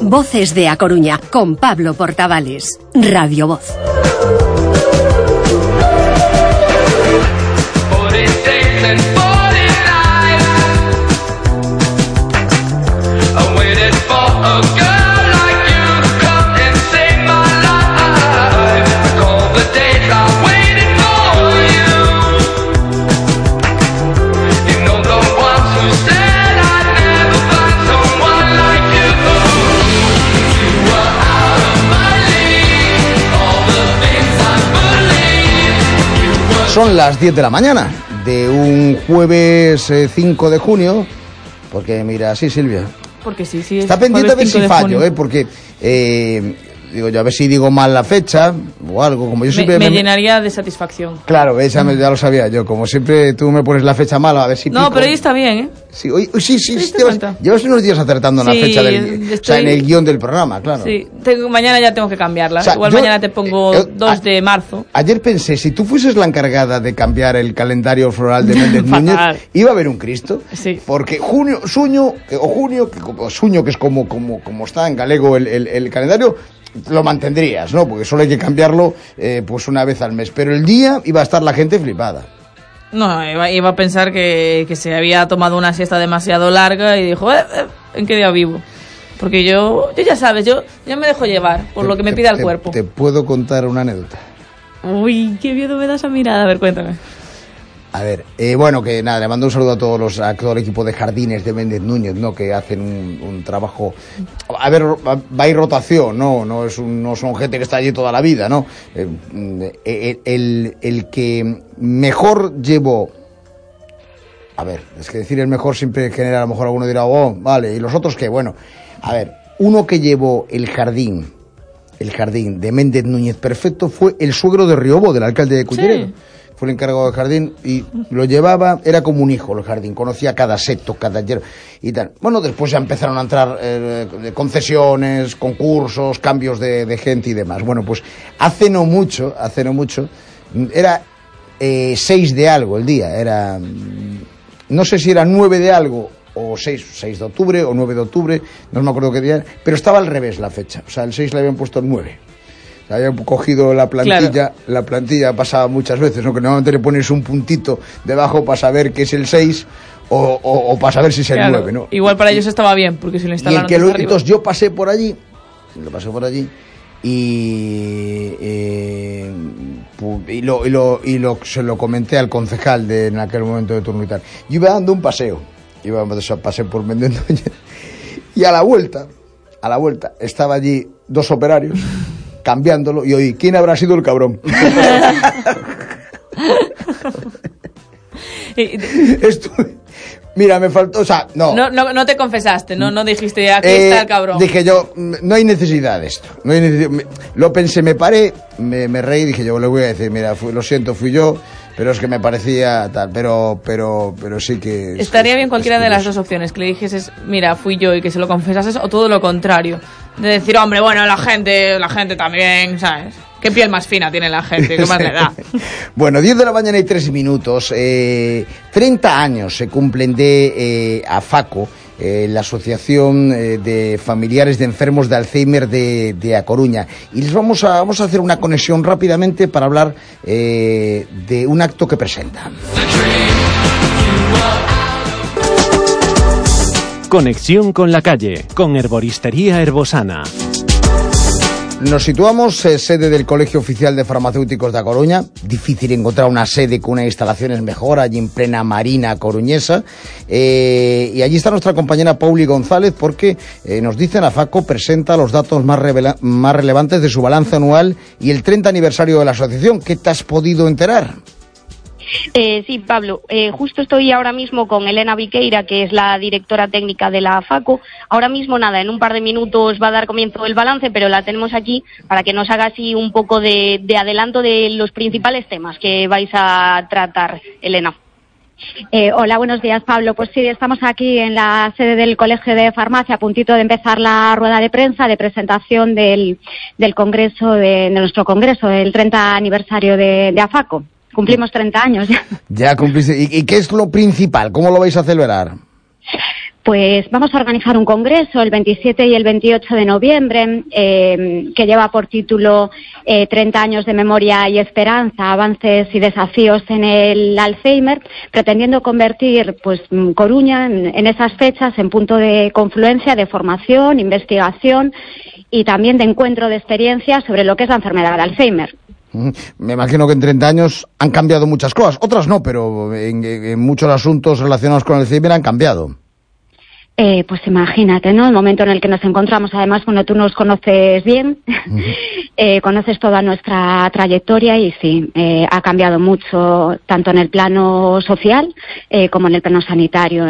Voces de A Coruña, con Pablo Portavales. Radio Voz. Son las 10 de la mañana de un jueves 5 de junio, porque mira, sí, Silvia. Porque sí. Está pendiente a ver si fallo, porque digo yo, a ver si digo mal la fecha o algo, como yo siempre... Me llenaría de satisfacción. Claro, esa ya lo sabía yo, como siempre tú me pones la fecha mala, a ver si... No, pico. Pero hoy está bien, ¿eh? Sí, llevas unos días acertando en la fecha o sea, en el guión del programa, claro. Sí, mañana ya tengo que cambiarla. O sea, igual mañana te pongo 2 de marzo. Ayer pensé, si tú fueses la encargada de cambiar el calendario floral de Méndez Núñez, iba a haber un Cristo. Sí. Porque Suño, que es como está en galego el calendario, lo mantendrías, ¿no? Porque solo hay que cambiarlo pues una vez al mes. Pero el día iba a estar la gente flipada. No, iba a pensar que se había tomado una siesta demasiado larga y dijo, ¿en qué día vivo? Porque yo ya sabes, yo me dejo llevar por lo que me pida el cuerpo. ¿Te puedo contar una anécdota? Uy, qué miedo me da esa mirada. A ver, cuéntame. A ver, bueno, que nada, le mando un saludo a todo el equipo de jardines de Méndez Núñez, ¿no? Que hacen un trabajo... A ver, va a ir rotación, no son gente que está allí toda la vida, ¿no? El que mejor llevó... A ver, es que decir el mejor siempre genera, a lo mejor alguno dirá, vale, ¿y los otros qué? Bueno, a ver, uno que llevó el jardín de Méndez Núñez perfecto fue el suegro de Riobo, del alcalde de Culleredo. Sí. Fue el encargado del jardín y lo llevaba, era como un hijo el jardín, conocía cada seto, cada hierba y tal. Bueno, después ya empezaron a entrar concesiones, concursos, cambios de gente y demás. Bueno, pues hace no mucho, era 6 de algo el día, era, no sé si era 9 de algo o 6 de octubre o 9 de octubre, no me acuerdo qué día, pero estaba al revés la fecha, o sea, el 6 le habían puesto el 9. Había cogido la plantilla, claro. La plantilla pasaba muchas veces, ¿no? Que normalmente le pones un puntito debajo para saber que es el 6 o para saber si es el 9, ¿no? Igual para ellos estaba bien, porque si lo instalaron entonces yo pasé por allí se lo comenté al concejal en aquel momento de turno y tal. Yo iba dando un paseo, pasé por Méndez Núñez y a la vuelta estaba allí 2 operarios cambiándolo y oí, ¿quién habrá sido el cabrón? Mira, me faltó, o sea, no te confesaste, no dijiste, aquí está el cabrón. Dije yo, no hay necesidad de esto, lo pensé, me paré, me reí, dije yo, le voy a decir, mira, lo siento, fui yo, pero es que me parecía tal, pero sí que... Estaría bien cualquiera de las dos opciones, que le dijeses, mira, fui yo, y que se lo confesases, o todo lo contrario, de decir, hombre, bueno, la gente también, ¿sabes? ¿Qué piel más fina tiene la gente? ¿Qué más le da? Bueno, 10 de la mañana y 3 minutos. 30 años se cumplen de AFACO, la Asociación de Familiares de Enfermos de Alzheimer de A Coruña. Y les vamos a hacer una conexión rápidamente para hablar de un acto que presentan. Conexión con la calle, con Herboristería Herbosana. Nos situamos, sede del Colegio Oficial de Farmacéuticos de A Coruña. Difícil encontrar una sede con unas instalaciones mejor, allí en plena marina coruñesa. Y allí está nuestra compañera Pauli González, porque nos dicen, AFACO presenta los datos más relevantes de su balance anual y el 30 aniversario de la asociación. ¿Qué te has podido enterar? Sí, Pablo, justo estoy ahora mismo con Elena Viqueira, que es la directora técnica de la AFACO. Ahora mismo, en un par de minutos va a dar comienzo el balance, pero la tenemos aquí para que nos haga así un poco de adelanto de los principales temas que vais a tratar, Elena. Hola, buenos días, Pablo. Pues sí, estamos aquí en la sede del Colegio de Farmacia, a puntito de empezar la rueda de prensa de presentación del congreso, de nuestro congreso, del 30 aniversario de AFACO. Cumplimos 30 años ya. Ya cumpliste. ¿Y qué es lo principal? ¿Cómo lo vais a celebrar? Pues vamos a organizar un congreso el 27 y el 28 de noviembre que lleva por título 30 años de memoria y esperanza, avances y desafíos en el Alzheimer, pretendiendo convertir pues Coruña en esas fechas en punto de confluencia de formación, investigación y también de encuentro de experiencias sobre lo que es la enfermedad de Alzheimer. Me imagino que en 30 años han cambiado muchas cosas, otras no, pero en muchos asuntos relacionados con el Alzheimer han cambiado. Pues imagínate, ¿no? El momento en el que nos encontramos, además, cuando tú nos conoces bien, conoces toda nuestra trayectoria y sí, ha cambiado mucho, tanto en el plano social como en el plano sanitario,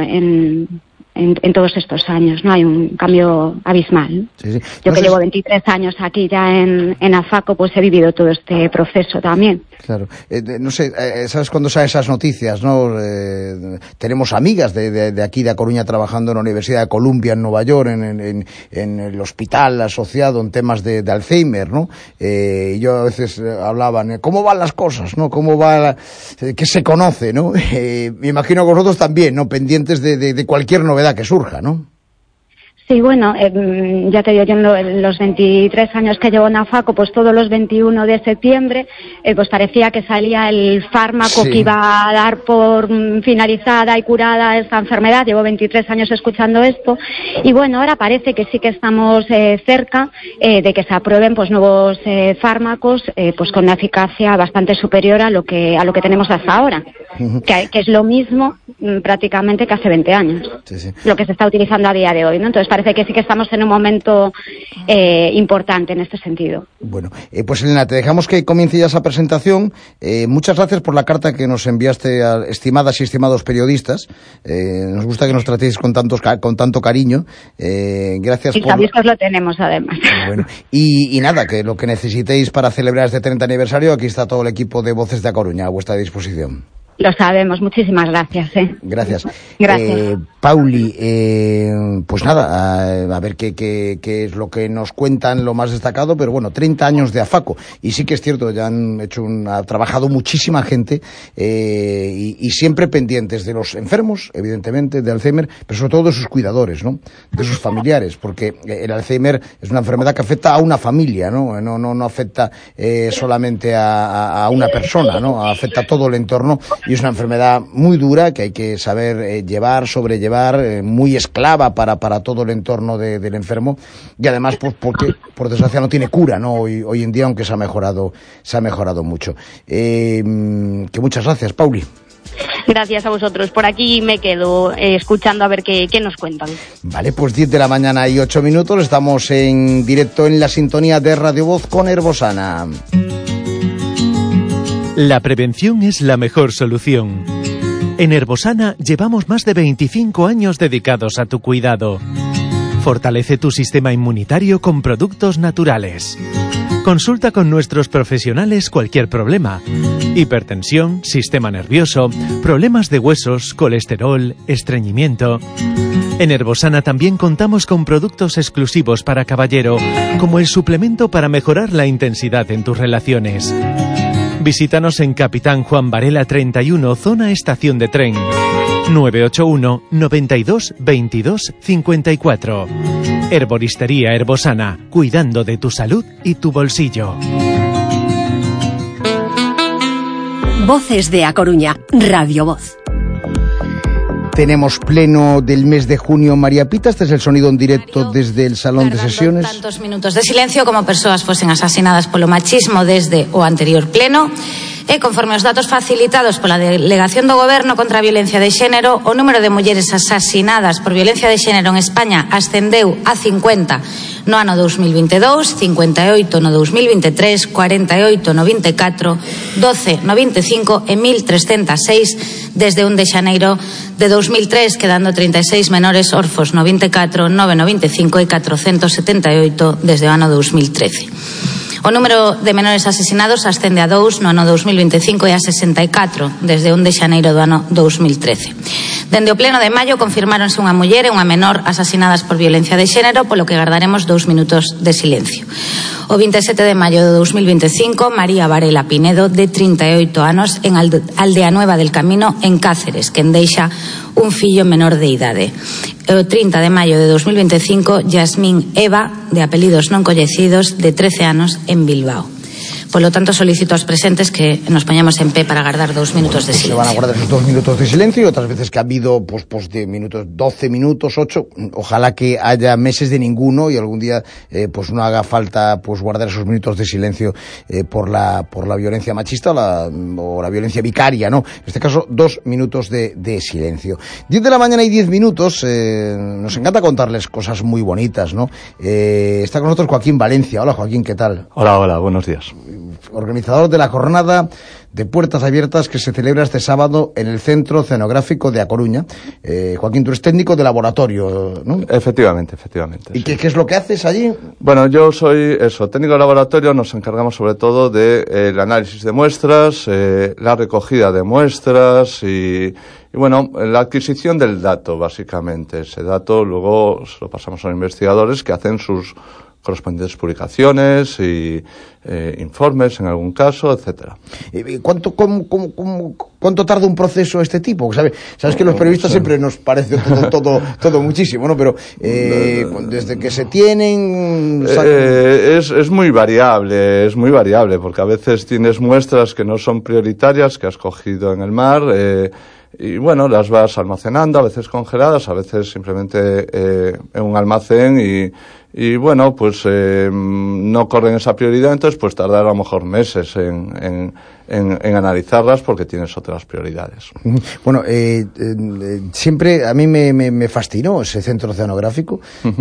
en todos estos años, ¿no? Hay un cambio abismal. Sí. Yo llevo 23 años aquí ya en AFACO, pues he vivido todo este proceso también. Claro. No sé, ¿sabes cuándo salen esas noticias, no? Tenemos amigas de aquí, de A Coruña, trabajando en la Universidad de Columbia, en Nueva York, en el hospital asociado en temas de Alzheimer, ¿no? Y yo a veces hablaban, ¿cómo van las cosas, no? ¿Cómo va qué se conoce, no? Me imagino que vosotros también, ¿no? Pendientes de cualquier novedad que surja, ¿no? Sí, bueno, ya te digo, yo en los 23 años que llevo en AFACO, pues todos los 21 de septiembre, pues parecía que salía el fármaco que iba a dar por finalizada y curada esta enfermedad. Llevo 23 años escuchando esto y bueno, ahora parece que sí que estamos cerca de que se aprueben pues nuevos fármacos pues con una eficacia bastante superior a lo que tenemos hasta ahora, que es lo mismo prácticamente que hace 20 años, lo que se está utilizando a día de hoy, ¿no? Entonces parece que sí que estamos en un momento importante en este sentido. Bueno, pues Elena, te dejamos que comience ya esa presentación. Muchas gracias por la carta que nos enviaste a estimadas y estimados periodistas. Nos gusta que nos tratéis con tanto cariño. Gracias. Y sabéis que os lo tenemos además. Bueno, y nada, que lo que necesitéis para celebrar este 30 aniversario, aquí está todo el equipo de Voces de A Coruña a vuestra disposición. Lo sabemos, muchísimas gracias. Gracias. Gracias. Pauli, pues nada, a ver qué es lo que nos cuentan lo más destacado, pero bueno, 30 años de AFACO, y sí que es cierto, ya ha trabajado muchísima gente, y siempre pendientes de los enfermos, evidentemente, de Alzheimer, pero sobre todo de sus cuidadores, ¿no? De sus familiares, porque el Alzheimer es una enfermedad que afecta a una familia, ¿no? No afecta solamente a una persona, ¿no? Afecta a todo el entorno, y es una enfermedad muy dura que hay que saber sobrellevar, muy esclava para todo el entorno del enfermo, y además pues porque por desgracia no tiene cura, ¿no? Hoy en día, aunque se ha mejorado mucho. Que muchas gracias, Pauli. Gracias a vosotros. Por aquí me quedo escuchando a ver qué nos cuentan. Vale, pues 10 de la mañana y 8 minutos. Estamos en directo en la sintonía de Radio Voz con Herbosana. La prevención es la mejor solución. En Herbosana llevamos más de 25 años dedicados a tu cuidado. Fortalece tu sistema inmunitario con productos naturales. Consulta con nuestros profesionales cualquier problema: hipertensión, sistema nervioso, problemas de huesos, colesterol, estreñimiento. En Herbosana también contamos con productos exclusivos para caballero, como el suplemento para mejorar la intensidad en tus relaciones. Visítanos en Capitán Juan Varela 31, zona estación de tren. 981 92 22 54. Herboristería Herbosana, cuidando de tu salud y tu bolsillo. Voces de A Coruña, Radio Voz. Tenemos pleno del mes de junio. María Pita, este es el sonido en directo desde el salón de sesiones. Tantos minutos de silencio como persoas fosen asasinadas polo machismo desde o anterior pleno. E conforme aos datos facilitados pola Delegación do Goberno contra a Violencia de Xénero, o número de mulleres asasinadas por violencia de xénero en España ascendeu a 50 no ano 2022, 58 no 2023, 48 no 24, 12 no 25 e 1.306 desde 1 de xaneiro de 2003, quedando 36 menores orfos no 24, 9 no 25 e 478 desde o ano 2013. O número de menores asesinados ascende a 2 no ano 2025 e a 64 desde 1 de xaneiro do ano 2013. Dende o pleno de maio confirmáronse unha muller e unha menor asasinadas por violencia de xénero, polo que gardaremos 2 minutos de silencio. O 27 de maio de 2025, María Varela Pinedo, de 38 anos, en Aldea Nueva del Camino, en Cáceres, quen deixa un fillo menor de idade. E o 30 de maio de 2025, Yasmín Eva, de apelidos non coñecidos, de 13 anos, en Bilbao. Por lo tanto, solicito aos presentes que nos poñamos en pé para guardar 2 minutos de silencio. Se van a guardar esos 2 minutos de silencio, y otras veces que ha habido pues de minutos, 12 minutos, 8, ojalá que haya meses de ninguno y algún día pues no haga falta pues guardar esos minutos de silencio por la violencia machista o la violencia vicaria, ¿no? En este caso, 2 minutos de silencio. 10 de la mañana y 10 minutos, nos encanta contarles cosas muy bonitas, ¿no? Está con nosotros Joaquín Valencia. Hola, Joaquín, ¿qué tal? Hola, buenos días. Organizador de la jornada de puertas abiertas que se celebra este sábado en el Centro Oceanográfico de A Coruña. Joaquín, tú eres técnico de laboratorio, ¿no? Efectivamente. ¿Y sí. qué es lo que haces allí? Bueno, yo soy técnico de laboratorio. Nos encargamos sobre todo del análisis de muestras, la recogida de muestras y bueno, la adquisición del dato, básicamente. Ese dato luego se lo pasamos a los investigadores que hacen sus correspondientes publicaciones y informes en algún caso, etcétera. ¿Cuánto tarda un proceso de este tipo? Sabes que los periodistas siempre nos parece todo muchísimo, ¿no? Pero desde que se tienen... Es muy variable, porque a veces tienes muestras que no son prioritarias, que has cogido en el mar, y bueno, las vas almacenando, a veces congeladas, a veces simplemente en un almacén y bueno, pues no corren esa prioridad, entonces pues tardar a lo mejor meses en analizarlas porque tienes otras prioridades. Bueno, siempre a mí me fascinó ese centro oceanográfico,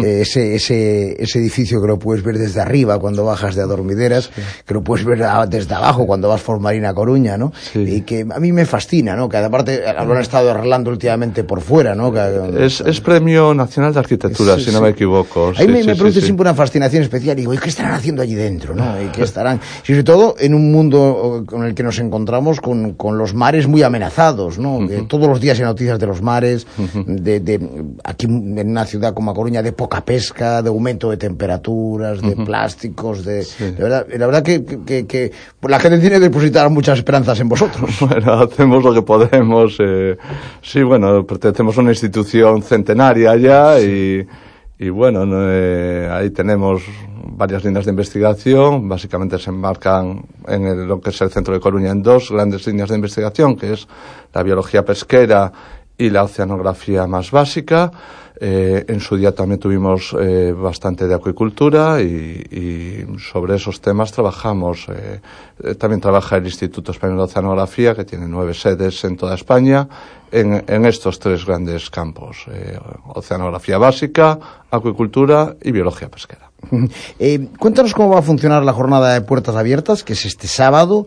ese edificio que lo puedes ver desde arriba cuando bajas de Adormideras, sí, que lo puedes ver desde abajo cuando vas por Marina a Coruña, ¿no? Sí. Y que a mí me fascina, ¿no? Que aparte lo han estado arreglando últimamente por fuera, ¿no? Es Premio Nacional de Arquitectura, si no me equivoco. Ahí me produce siempre una fascinación especial. Digo, ¿y qué estarán haciendo allí dentro, no? ¿Y qué estarán? Sobre todo en un mundo con el que nos encontramos con los mares muy amenazados, ¿no? Todos los días hay noticias de los mares, aquí en una ciudad como A Coruña, de poca pesca, de aumento de temperaturas, de plásticos, la verdad que la gente tiene que depositar muchas esperanzas en vosotros. Bueno, hacemos lo que podemos. Sí, bueno, pertenecemos a una institución centenaria ya y bueno, ahí tenemos varias líneas de investigación. Básicamente se enmarcan en lo que es el centro de Coruña en 2 grandes líneas de investigación, que es la biología pesquera y la oceanografía más básica. En su día también tuvimos bastante de acuicultura y sobre esos temas trabajamos. También trabaja el Instituto Español de Oceanografía, que tiene 9 sedes en toda España, en estos 3 grandes campos: oceanografía básica, acuicultura y biología pesquera. Cuéntanos cómo va a funcionar la jornada de puertas abiertas, que es este sábado.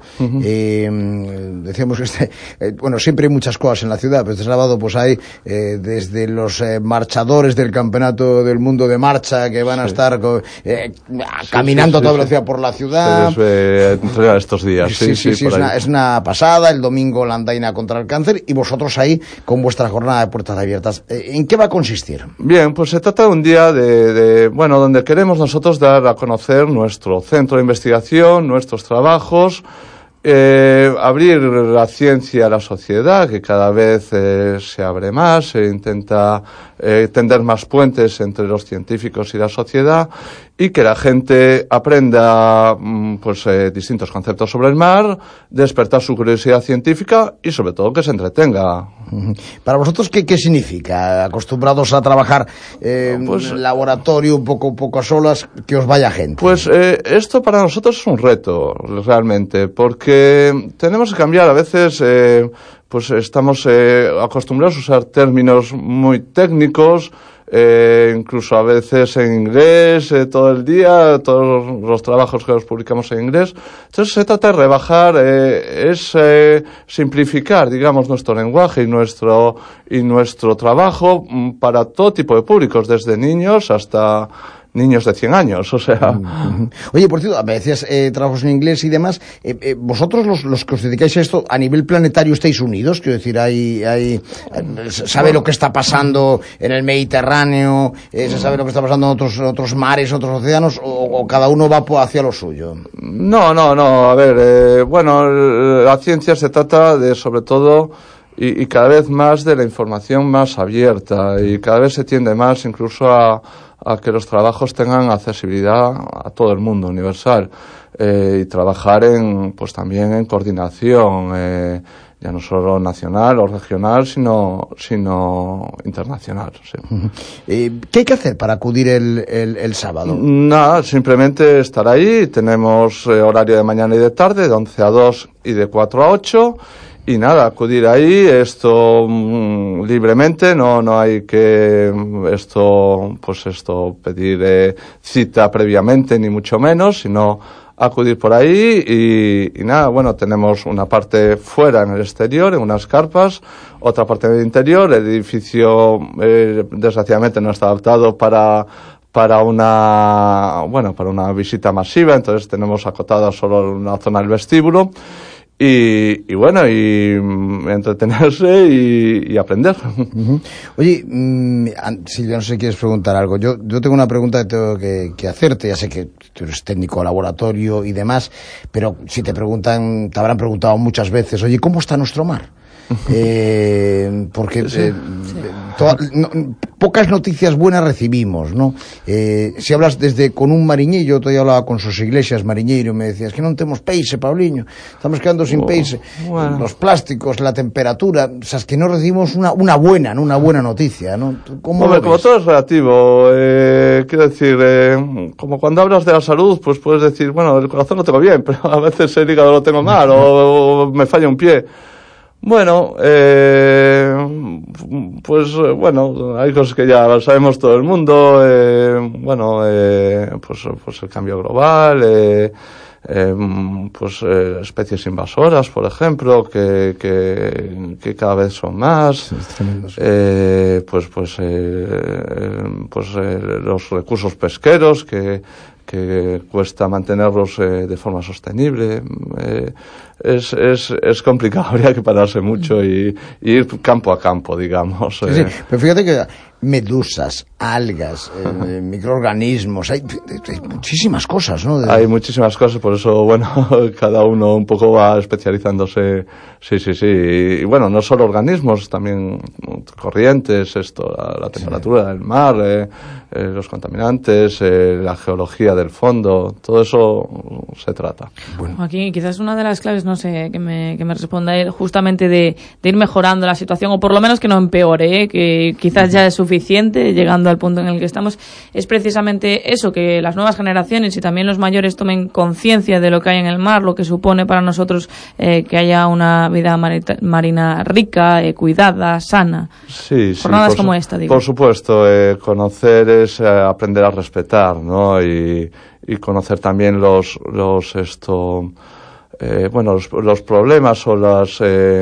Decíamos que bueno, siempre hay muchas cosas en la ciudad, pero este sábado pues hay desde los marchadores del Campeonato del Mundo de Marcha, que van a estar caminando a toda velocidad por la ciudad. Estos días. Es una pasada. El domingo la andaina contra el cáncer, y vosotros ahí con vuestra jornada de puertas abiertas. ¿En qué va a consistir? Bien, pues se trata de un día bueno, donde queremos nosotros dar a conocer nuestro centro de investigación, nuestros trabajos, abrir la ciencia a la sociedad, que cada vez se abre más, se intenta tender más puentes entre los científicos y la sociedad, y que la gente aprenda distintos conceptos sobre el mar, despertar su curiosidad científica y sobre todo que se entretenga. Para vosotros, ¿qué significa? Acostumbrados a trabajar en laboratorio, un poco a solas, que os vaya gente. Pues esto para nosotros es un reto, realmente, porque tenemos que cambiar. A veces estamos acostumbrados a usar términos muy técnicos, incluso a veces en inglés, todo el día, todos los trabajos que los publicamos en inglés. Entonces se trata de rebajar, simplificar, digamos, nuestro lenguaje y nuestro trabajo para todo tipo de públicos, desde niños hasta niños de 100 años, o sea... Oye, por cierto, me decías trabajos en inglés y demás, vosotros los que os dedicáis a esto, a nivel planetario estáis unidos, quiero decir, se sabe lo que está pasando en el Mediterráneo, se sabe lo que está pasando en otros mares, otros océanos, o cada uno va hacia lo suyo. No, a ver, la ciencia se trata de, sobre todo, y cada vez más de la información más abierta, y cada vez se tiende más incluso a que los trabajos tengan accesibilidad a todo el mundo, universal, y trabajar también en coordinación, ya no solo nacional o regional, sino internacional. Sí. ¿Qué hay que hacer para acudir el sábado? Nada, simplemente estar ahí. Tenemos horario de mañana y de tarde, de 11 a 2 y de 4 a 8. Y nada, acudir ahí, esto libremente, no hay que pedir cita previamente, ni mucho menos, sino acudir por ahí y nada, tenemos una parte fuera en el exterior, en unas carpas, otra parte en el interior. El edificio desgraciadamente no está adaptado para una visita masiva, entonces tenemos acotada solo una zona del vestíbulo. Y entretenerse y aprender. Oye, Silvia, no sé si quieres preguntar algo. Yo tengo una pregunta que tengo que hacerte. Ya sé que tú eres técnico de laboratorio y demás, pero si te habrán preguntado muchas veces, oye, ¿cómo está nuestro mar? Porque pocas noticias buenas recibimos, ¿no? Si hablas con un mariñeiro, yo hablaba con Sos Iglesias, mariñeiro, me decía, es que non temos peixe, Pauliño, estamos quedando sin peixe, los plásticos, la temperatura, o sea, es que no recibimos una buena noticia, ¿no? ¿Cómo lo ves? Como todo es relativo, quiero decir, como cuando hablas de la salud, pues puedes decir, el corazón lo tengo bien, pero a veces el hígado lo tengo mal, o me falla un pie. Hay cosas que ya sabemos todo el mundo, pues el cambio global, especies invasoras, por ejemplo, que cada vez son más, los recursos pesqueros que cuesta mantenerlos de forma sostenible. Es complicado, habría que pararse mucho y ir campo a campo, digamos. Sí, pero fíjate que medusas, algas, microorganismos, hay muchísimas cosas, ¿no? Hay muchísimas cosas, por eso, cada uno un poco va especializándose. Sí. Y no solo organismos, también corrientes, la temperatura del mar, los contaminantes, la geología del fondo, todo eso se trata. Aquí quizás una de las claves, no sé, que me responda él, justamente de ir mejorando la situación, o por lo menos que no empeore, que quizás ya es suficiente, llegando al punto en el que estamos, es precisamente eso, que las nuevas generaciones y también los mayores tomen conciencia de lo que hay en el mar, lo que supone para nosotros que haya una vida marina rica, cuidada, sana. Sí, jornadas como esta, digo. Por supuesto, conocer es aprender a respetar, ¿no? Y conocer también los problemas o las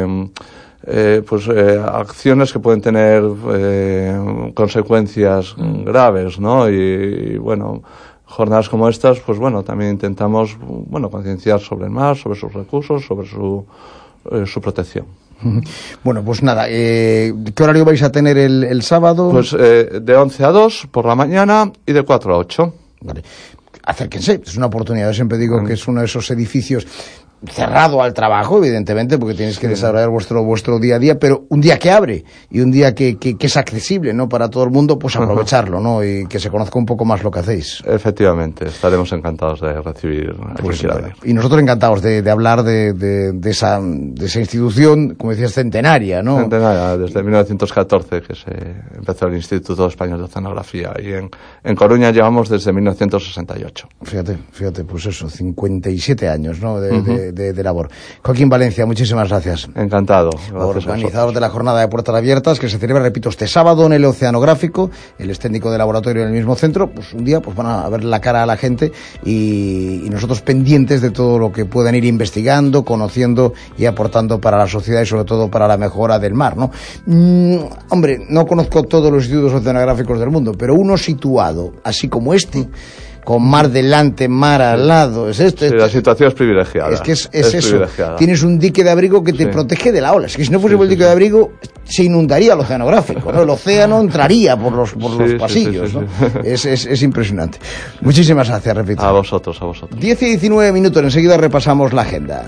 acciones que pueden tener consecuencias graves, ¿no? Y jornadas como estas, también intentamos concienciar sobre el mar, sobre sus recursos, sobre su protección. Pues nada, ¿qué horario vais a tener el sábado? De 11 a 2 por la mañana y de 4 a 8. Vale. Acérquense, es una oportunidad. Yo siempre digo que es uno de esos edificios cerrado al trabajo, evidentemente, porque tenéis que desarrollar vuestro día a día, pero un día que abre y un día que es accesible, ¿no? Para todo el mundo, pues aprovecharlo, ¿no? Y que se conozca un poco más lo que hacéis. Efectivamente, estaremos encantados de recibir a quien quiera venir. Y nosotros encantados de hablar de esa institución, como decías, centenaria, ¿no? Centenaria, desde 1914 que se empezó el Instituto Español de Oceanografía, y en Coruña llevamos desde 1968. Fíjate, pues eso, 57 años, ¿no? de labor. Joaquín Valencia, muchísimas gracias. Encantado. Organizador de la jornada de Puertas Abiertas, que se celebra, repito, este sábado en el Oceanográfico. Él es técnico de laboratorio en el mismo centro. Pues un día pues van a ver la cara a la gente y nosotros pendientes de todo lo que puedan ir investigando, conociendo y aportando para la sociedad y sobre todo para la mejora del mar, ¿no? Hombre, no conozco todos los institutos oceanográficos del mundo, pero uno situado, así como este, con mar delante, mar al lado, es esto. Sí, la situación es privilegiada. Es que es eso. Tienes un dique de abrigo que te protege de la ola. Es que si no fuese por el dique de abrigo, se inundaría el oceanográfico, ¿no? El océano entraría por los pasillos, ¿no? Es impresionante. Muchísimas gracias, repito. A vosotros. 10 y 19 minutos, enseguida repasamos la agenda.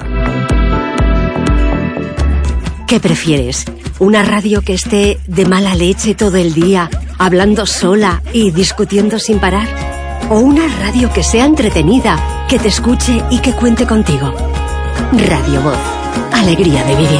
¿Qué prefieres? ¿Una radio que esté de mala leche todo el día, hablando sola y discutiendo sin parar? ¿O una radio que sea entretenida, que te escuche y que cuente contigo? Radio Voz. Alegría de vivir.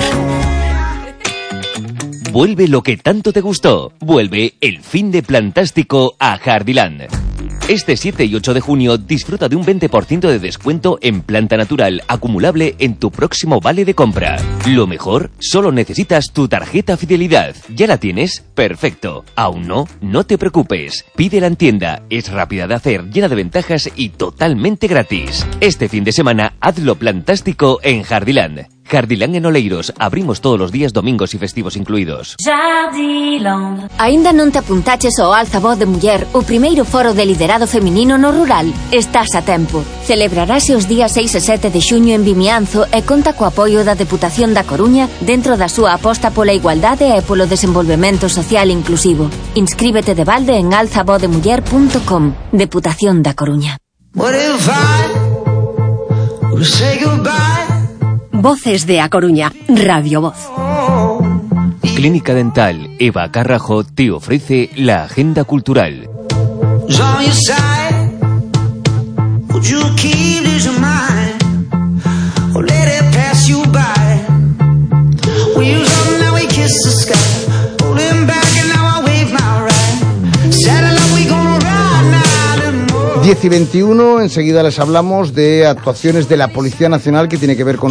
Vuelve lo que tanto te gustó. Vuelve el fin de Plantástico a Hardyland. Este 7 y 8 de junio disfruta de un 20% de descuento en planta natural acumulable en tu próximo vale de compra. Lo mejor, solo necesitas tu tarjeta Fidelidad. ¿Ya la tienes? Perfecto. ¿Aún no? No te preocupes. Pídela en tienda. Es rápida de hacer, llena de ventajas y totalmente gratis. Este fin de semana, hazlo Plantástico en Hardyland. Hardyland en Oleiros. Abrimos todos los días, domingos y festivos incluídos. Aínda non te apuntaches ao Alza Voz de Muller, o primeiro foro de liderado feminino no rural? Estás a tempo. Celebrarase os días 6 e 7 de xuño en Vimianzo e conta co apoio da Deputación da Coruña dentro da súa aposta pola igualdade e polo desenvolvemento social inclusivo. Inscríbete de balde en alzavodemuller.com. Deputación da Coruña. Voces de A Coruña, Radio Voz. Clínica Dental Eva Carrajo te ofrece la agenda cultural. Diez y 21, enseguida les hablamos de actuaciones de la Policía Nacional que tiene que ver con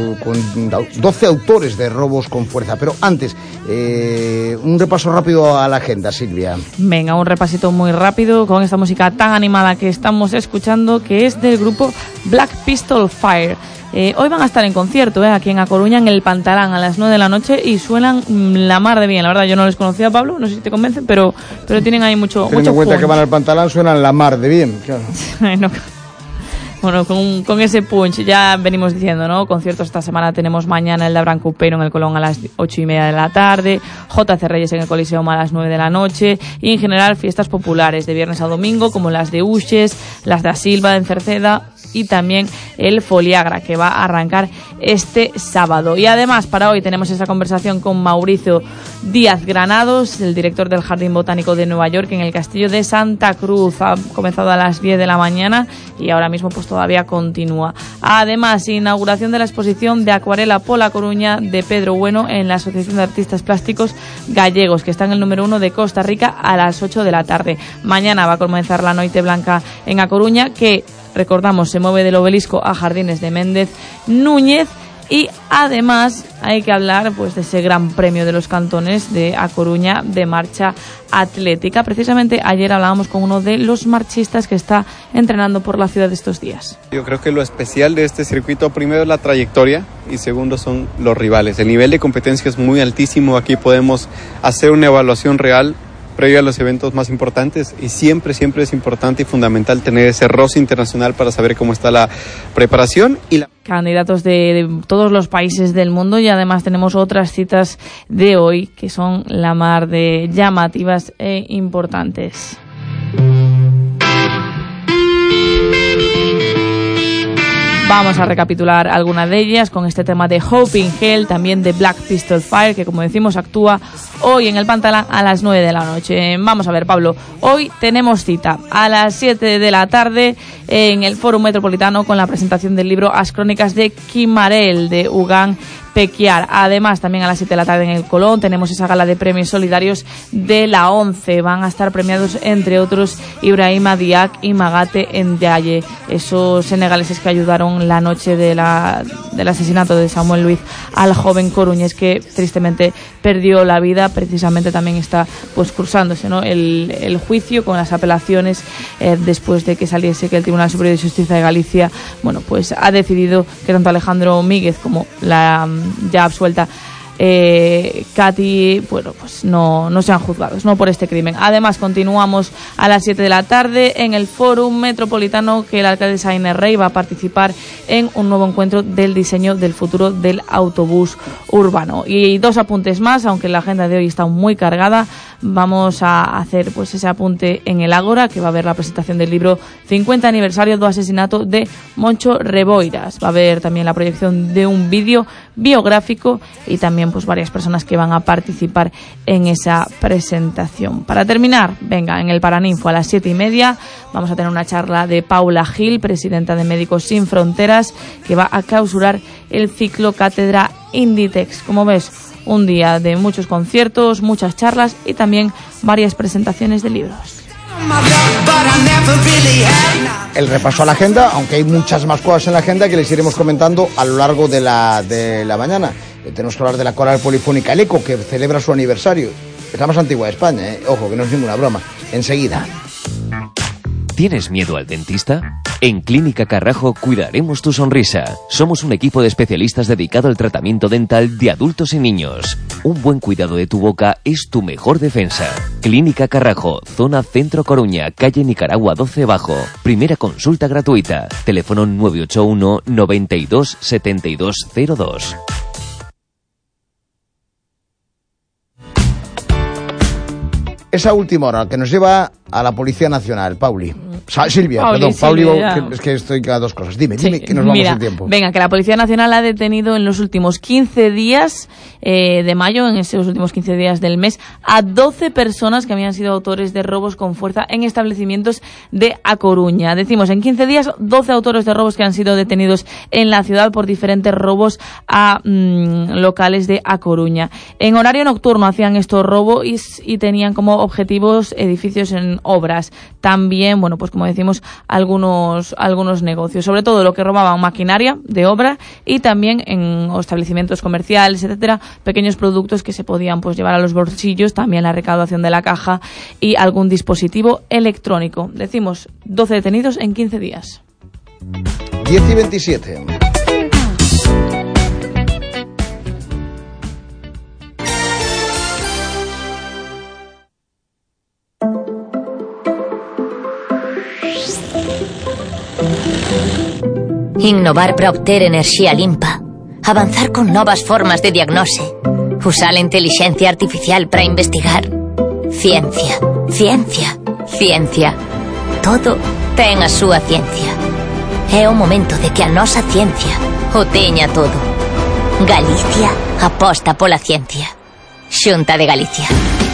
12 autores de robos con fuerza. Pero antes, un repaso rápido a la agenda, Silvia. Venga, un repasito muy rápido con esta música tan animada que estamos escuchando, que es del grupo Black Pistol Fire. Hoy van a estar en concierto aquí en A Coruña, en el Pantalán, a las 9 de la noche, y suenan la mar de bien. La verdad, yo no les conocía, Pablo, no sé si te convencen, pero tienen ahí mucho Teniendo en cuenta que van al Pantalán, suenan la mar de bien, claro. No. Bueno, con ese punch ya venimos diciendo, ¿no? Conciertos esta semana tenemos mañana el de Abraham Coupeiro en el Colón a las 8:30 de la tarde, JC Reyes en el Coliseum a las 9 de la noche, y en general fiestas populares de viernes a domingo, como las de Uxes, las de Asilva en Cerceda, y también el Foliagra, que va a arrancar este sábado. Y además, para hoy tenemos esta conversación con Mauricio Díaz Granados, el director del Jardín Botánico de Nueva York, en el Castillo de Santa Cruz. Ha comenzado a las 10 de la mañana y ahora mismo pues todavía continúa. Además, inauguración de la exposición de acuarela Pola Coruña de Pedro Bueno en la Asociación de Artistas Plásticos Gallegos, que está en el número 1 de Costa Rica, a las 8 de la tarde. Mañana va a comenzar la Noite Blanca en A Coruña, que recordamos, se mueve del Obelisco a Jardines de Méndez Núñez. Y además hay que hablar pues de ese gran premio de los cantones de A Coruña de marcha atlética. Precisamente ayer hablábamos con uno de los marchistas que está entrenando por la ciudad estos días. Yo creo que lo especial de este circuito, primero es la trayectoria y segundo son los rivales. El nivel de competencia es muy altísimo. Aquí podemos hacer una evaluación real previo a los eventos más importantes, y siempre es importante y fundamental tener ese roce internacional para saber cómo está la preparación. Candidatos de todos los países del mundo, y además tenemos otras citas de hoy que son la mar de llamativas e importantes. Vamos a recapitular algunas de ellas con este tema de Hope in Hell, también de Black Pistol Fire, que como decimos actúa hoy en el Pantalán a las 9 de la noche. Vamos a ver, Pablo, hoy tenemos cita a las 7 de la tarde en el Fórum Metropolitano con la presentación del libro As Crónicas de Quimarel, de Ugán Pequiar. Además, también a las 7 de la tarde en el Colón tenemos esa gala de premios solidarios de la ONCE. Van a estar premiados, entre otros, Ibrahima Diak y Magate Ndiaye, esos senegaleses que ayudaron la noche del asesinato de Samuel Luiz al joven coruñés que tristemente perdió la vida. Precisamente también está pues cursándose, ¿no?, el juicio con las apelaciones después de que saliese que el Tribunal Superior de Justicia de Galicia, bueno, pues ha decidido que tanto Alejandro Míguez como la ya absuelta Katy, bueno, pues no sean juzgados, no por este crimen. Además, continuamos a las 7 de la tarde en el Fórum Metropolitano, que el alcalde Sainz Rey va a participar en un nuevo encuentro del diseño del futuro del autobús urbano. Y 2 apuntes más, aunque la agenda de hoy está muy cargada. Vamos a hacer pues ese apunte en el Ágora, que va a haber la presentación del libro 50 aniversario do asesinato de Moncho Reboiras. Va a haber también la proyección de un vídeo biográfico y también pues varias personas que van a participar en esa presentación. Para terminar, venga, en el Paraninfo a las 7:30 vamos a tener una charla de Paula Gil, presidenta de Médicos Sin Fronteras, que va a clausurar el ciclo Cátedra Inditex. Como ves, un día de muchos conciertos, muchas charlas y también varias presentaciones de libros. El repaso a la agenda, aunque hay muchas más cosas en la agenda que les iremos comentando a lo largo de la mañana. Tenemos que hablar de la coral polifónica El Eco, que celebra su aniversario. Es la más antigua de España, ¿eh? Ojo, que no es ninguna broma. Enseguida. ¿Tienes miedo al dentista? En Clínica Carrajo cuidaremos tu sonrisa. Somos un equipo de especialistas dedicado al tratamiento dental de adultos y niños. Un buen cuidado de tu boca es tu mejor defensa. Clínica Carrajo, zona Centro Coruña, calle Nicaragua 12 Bajo. Primera consulta gratuita. Teléfono 981 92 7202. Esa última hora que nos lleva a la Policía Nacional, Silvia, es que estoy a dos cosas. Dime, que nos vamos en tiempo. Venga, que la Policía Nacional ha detenido en los últimos 15 días de mayo, en esos últimos 15 días del mes, a 12 personas que habían sido autores de robos con fuerza en establecimientos de A Coruña. Decimos, en 15 días, 12 autores de robos que han sido detenidos en la ciudad por diferentes robos a locales de A Coruña. En horario nocturno hacían estos robos y tenían como objetivos edificios en obras. También, bueno, pues como decimos, algunos negocios, sobre todo lo que robaban maquinaria de obra y también en establecimientos comerciales, etcétera, pequeños productos que se podían pues llevar a los bolsillos, también la recaudación de la caja y algún dispositivo electrónico. Decimos, 12 detenidos en 15 días. 10:27. Innovar para obter enerxía limpa. Avanzar con novas formas de diagnose. Usar la inteligencia artificial para investigar. Ciencia, ciencia, ciencia. Todo ten a súa ciencia. É o momento de que a nosa ciencia o teña todo. Galicia aposta pola ciencia. Xunta de Galicia.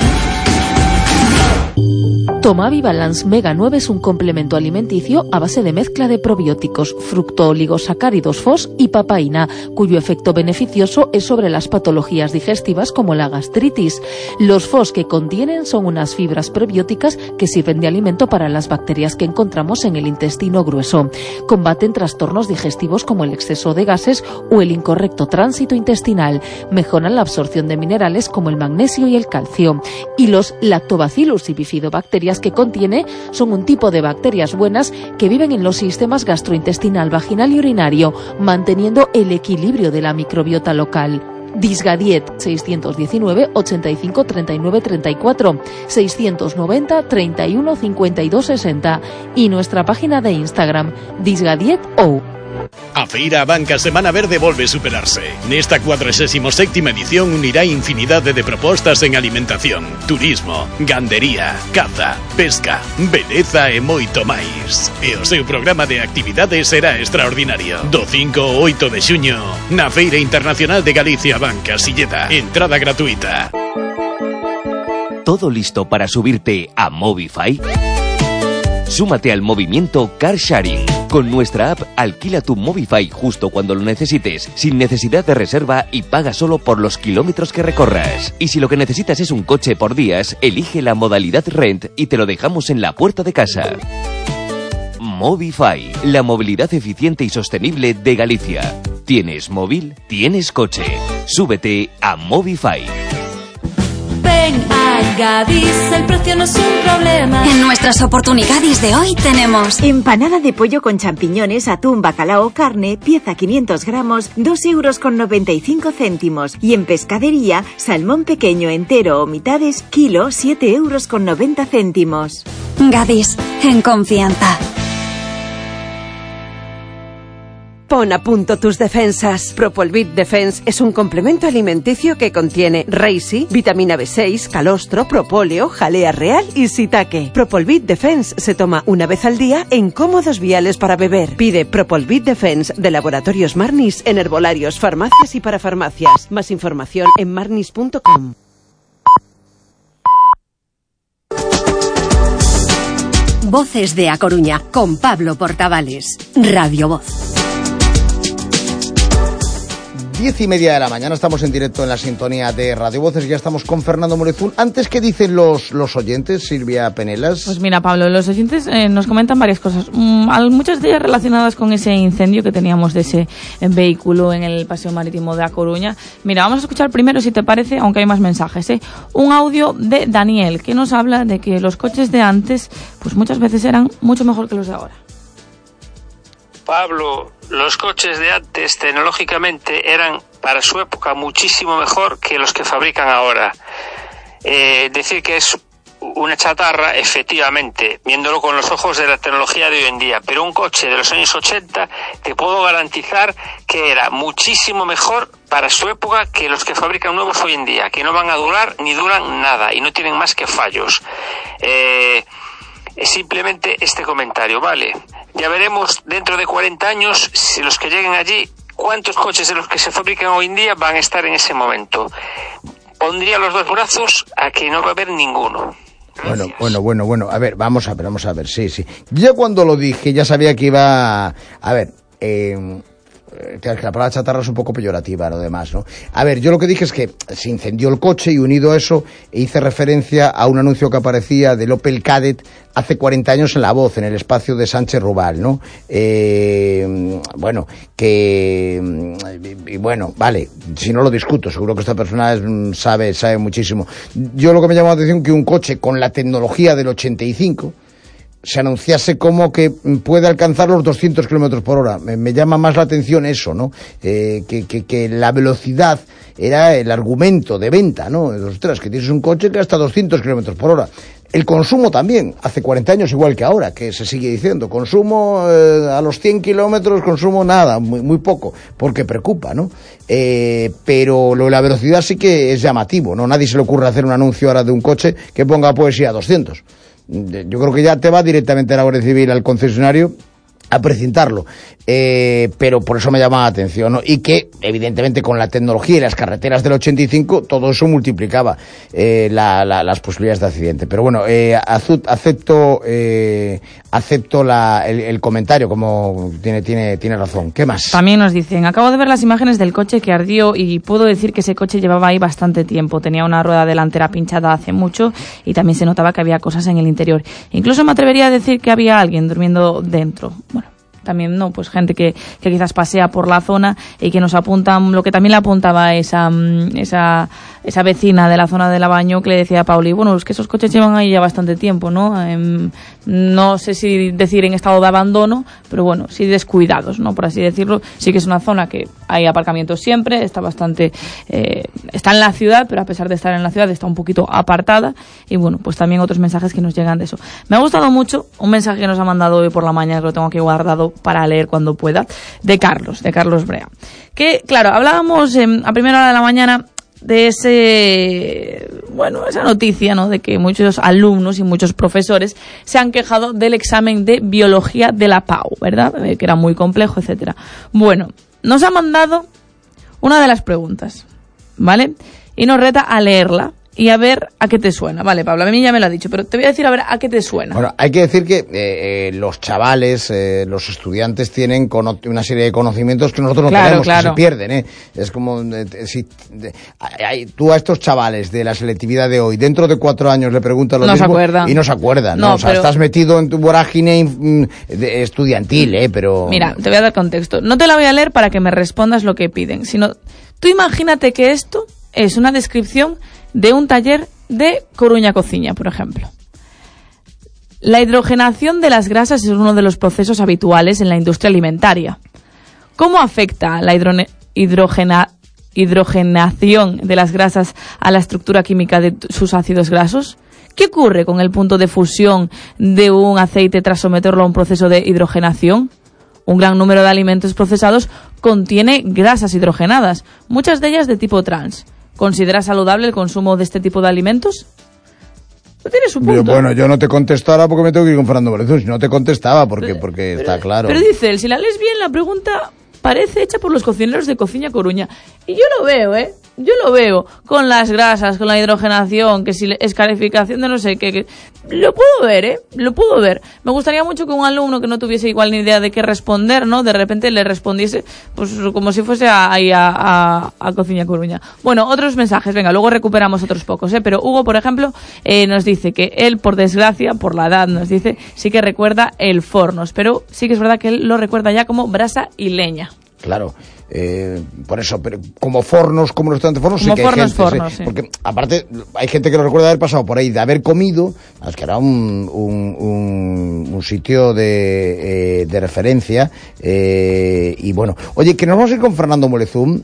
Tomavi Balance Mega 9 es un complemento alimenticio a base de mezcla de probióticos, fructooligosacáridos FOS y papaína, cuyo efecto beneficioso es sobre las patologías digestivas como la gastritis. Los FOS que contienen son unas fibras prebióticas que sirven de alimento para las bacterias que encontramos en el intestino grueso. Combaten trastornos digestivos como el exceso de gases o el incorrecto tránsito intestinal. Mejoran la absorción de minerales como el magnesio y el calcio. Y los Lactobacillus y bifidobacterias que contiene son un tipo de bacterias buenas que viven en los sistemas gastrointestinal, vaginal y urinario, manteniendo el equilibrio de la microbiota local. Disgadiet 619 85 39 34 690 31 52 60 y nuestra página de Instagram disgadiet.ou. A Feira Banca Semana Verde volve superarse. Nesta 47ª edición unirá infinidade de propostas en alimentación, turismo, gandería, caza, pesca, beleza e moito máis. E o seu programa de actividades será extraordinario. Do 5 ao 8 de xuño, na Feira Internacional de Galicia Banca Silleda. Entrada gratuita. ¿Todo listo para subirte a Movify? Súmate al movimiento Car Sharing. Con nuestra app, alquila tu Movify justo cuando lo necesites, sin necesidad de reserva y paga solo por los kilómetros que recorras. Y si lo que necesitas es un coche por días, elige la modalidad Rent y te lo dejamos en la puerta de casa. Movify, la movilidad eficiente y sostenible de Galicia. ¿Tienes móvil? ¿Tienes coche? Súbete a Movify. Ven a Gadis, el precio no es un problema. En nuestras oportunidades de hoy tenemos empanada de pollo con champiñones, atún, bacalao, carne, pieza 500 gramos, 2,95 €. Y en pescadería, salmón pequeño, entero o mitades, kilo, 7,90 €. Gadis, en confianza. Pon a punto tus defensas. Propolvit Defense es un complemento alimenticio que contiene Reishi, vitamina B6, calostro, propóleo, jalea real y shiitake. Propolvit Defense se toma una vez al día en cómodos viales para beber. Pide Propolvit Defense de Laboratorios Marnis en herbolarios, farmacias y parafarmacias. Más información en marnis.com. Voces de A Coruña, con Pablo Portavales. Radio Voz. 10:30 de la mañana, estamos en directo en la sintonía de Radio Voces, ya estamos con Fernando Morezún. Antes, ¿qué dicen los oyentes, Silvia Penelas? Pues mira, Pablo, los oyentes nos comentan varias cosas, muchas de ellas relacionadas con ese incendio que teníamos de ese vehículo en el paseo marítimo de A Coruña. Mira, vamos a escuchar primero, si te parece, aunque hay más mensajes, un audio de Daniel, que nos habla de que los coches de antes, pues muchas veces eran mucho mejor que los de ahora. Pablo, los coches de antes tecnológicamente eran para su época muchísimo mejor que los que fabrican ahora. Decir que es una chatarra, efectivamente, viéndolo con los ojos de la tecnología de hoy en día, pero un coche de los años 80 te puedo garantizar que era muchísimo mejor para su época que los que fabrican nuevos hoy en día, que no van a durar ni duran nada y no tienen más que fallos. Simplemente este comentario, ¿vale? Ya veremos dentro de 40 años, si los que lleguen allí, cuántos coches de los que se fabrican hoy en día van a estar en ese momento. Pondría los dos brazos a que no va a haber ninguno. Bueno. A ver, vamos a ver, sí. Yo cuando lo dije ya sabía que iba... A ver, claro, que la palabra chatarra es un poco peyorativa, lo demás, ¿no? A ver, yo lo que dije es que se incendió el coche y unido a eso hice referencia a un anuncio que aparecía del Opel Kadett hace 40 años en La Voz, en el espacio de Sánchez Rubal, ¿no? Bueno, vale, si no lo discuto, seguro que esta persona sabe muchísimo. Yo lo que me llamó la atención que un coche con la tecnología del 85 se anunciase como que puede alcanzar los 200 kilómetros por hora. Me llama más la atención eso, ¿no? Que la velocidad era el argumento de venta, ¿no? Ostras, que tienes un coche que hasta 200 kilómetros por hora. El consumo también, hace 40 años igual que ahora, que se sigue diciendo. Consumo a los 100 kilómetros, consumo nada, muy poco, porque preocupa, ¿no? Pero lo de la velocidad sí que es llamativo, ¿no? Nadie se le ocurre hacer un anuncio ahora de un coche que ponga poesía a 200. Yo creo que ya te va directamente a la Guardia Civil, al concesionario, a precintarlo, pero por eso me llama la atención, ¿no? Y que evidentemente con la tecnología y las carreteras del 85 todo eso multiplicaba las posibilidades de accidente. Pero bueno, acepto el comentario, como tiene razón. ¿Qué más? También nos dicen, acabo de ver las imágenes del coche que ardió y puedo decir que ese coche llevaba ahí bastante tiempo, tenía una rueda delantera pinchada hace mucho y también se notaba que había cosas en el interior. Incluso me atrevería a decir que había alguien durmiendo dentro. Bueno, también no, pues gente que quizás pasea por la zona y que nos apuntan lo que también le apuntaba esa vecina de la zona de Lavaño, que le decía a Pauli, bueno, es que esos coches llevan ahí ya bastante tiempo, ¿no? No sé si decir en estado de abandono, pero bueno, sí descuidados, ¿no? Por así decirlo. Sí que es una zona que hay aparcamientos siempre, está bastante, está en la ciudad, pero a pesar de estar en la ciudad está un poquito apartada. Y bueno, pues también otros mensajes que nos llegan de eso. Me ha gustado mucho un mensaje que nos ha mandado hoy por la mañana, que lo tengo aquí guardado para leer cuando pueda, de Carlos Brea. Que, claro, hablábamos a primera hora de la mañana de esa noticia, ¿no? De que muchos alumnos y muchos profesores se han quejado del examen de biología de la PAU, ¿verdad? Que era muy complejo, etcétera. Bueno, nos ha mandado una de las preguntas, ¿vale? Y nos reta a leerla y a ver a qué te suena. Vale, Pablo, a mí ya me lo ha dicho, pero te voy a decir a ver a qué te suena. Bueno, hay que decir que los chavales, los estudiantes tienen una serie de conocimientos que nosotros no tenemos, que se pierden, Es como, si tú a estos chavales de la selectividad de hoy, dentro de 4 años le preguntas lo mismo y no se acuerdan, ¿no? O sea, estás metido en tu vorágine estudiantil, pero... Mira, te voy a dar contexto. No te la voy a leer para que me respondas lo que piden, sino tú imagínate que esto es una descripción de un taller de Coruña Cociña, por ejemplo. La hidrogenación de las grasas es uno de los procesos habituales en la industria alimentaria. ¿Cómo afecta la hidrogenación de las grasas a la estructura química de sus ácidos grasos? ¿Qué ocurre con el punto de fusión de un aceite tras someterlo a un proceso de hidrogenación? Un gran número de alimentos procesados contiene grasas hidrogenadas, muchas de ellas de tipo trans. ¿Consideras saludable el consumo de este tipo de alimentos? No tienes un punto. Bueno, yo no te contesto ahora porque me tengo que ir con Fernando Morezón. Si no te contestaba, porque está claro. Pero dice él, si la lees bien, la pregunta parece hecha por los cocineros de Cociña Coruña. Y yo lo veo, Yo lo veo con las grasas, con la hidrogenación, que si escarificación de no sé qué. Lo puedo ver, Lo puedo ver. Me gustaría mucho que un alumno que no tuviese igual ni idea de qué responder, ¿no? De repente le respondiese, pues como si fuese ahí a Cociña Coruña. Bueno, otros mensajes, venga, luego recuperamos otros pocos, Pero Hugo, por ejemplo, nos dice que él, por desgracia, por la edad, nos dice, sí que recuerda el Fornos, pero sí que es verdad que él lo recuerda ya como brasa y leña. Claro, por eso, pero como Fornos, como restaurante Fornos, como sí que hay gente, Fornos, sí. Porque aparte hay gente que lo recuerda haber pasado por ahí, de haber comido, es que era un sitio de referencia, y bueno, oye, que nos vamos a ir con Fernando Molezún,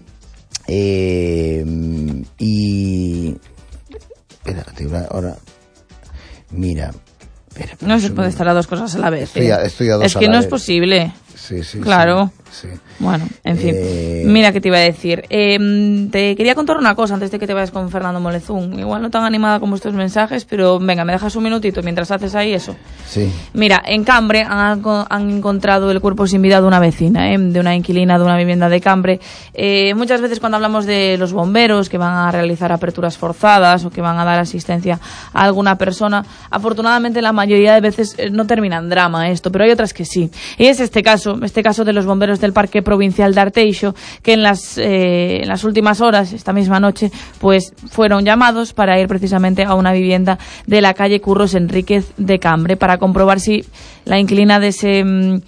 y... Espérate, ahora... Mira... No se puede estar a dos cosas a la vez. Estoy a dos a la vez. Es que no es posible. Sí. Claro. Sí. Bueno, en fin. Mira qué te iba a decir. Te quería contar una cosa antes de que te vayas con Fernando Molezún. Igual no tan animada como estos mensajes, pero venga, me dejas un minutito mientras haces ahí eso. Sí. Mira, en Cambre han encontrado el cuerpo sin vida de una vecina, de una inquilina de una vivienda de Cambre. Muchas veces cuando hablamos de los bomberos que van a realizar aperturas forzadas o que van a dar asistencia a alguna persona, afortunadamente la mayoría de veces no termina en drama esto, pero hay otras que sí. Y es este caso de los bomberos del Parque Provincial de Arteixo, que en las últimas horas, esta misma noche, pues fueron llamados para ir precisamente a una vivienda de la calle Curros Enríquez de Cambre para comprobar si la inquilina de ese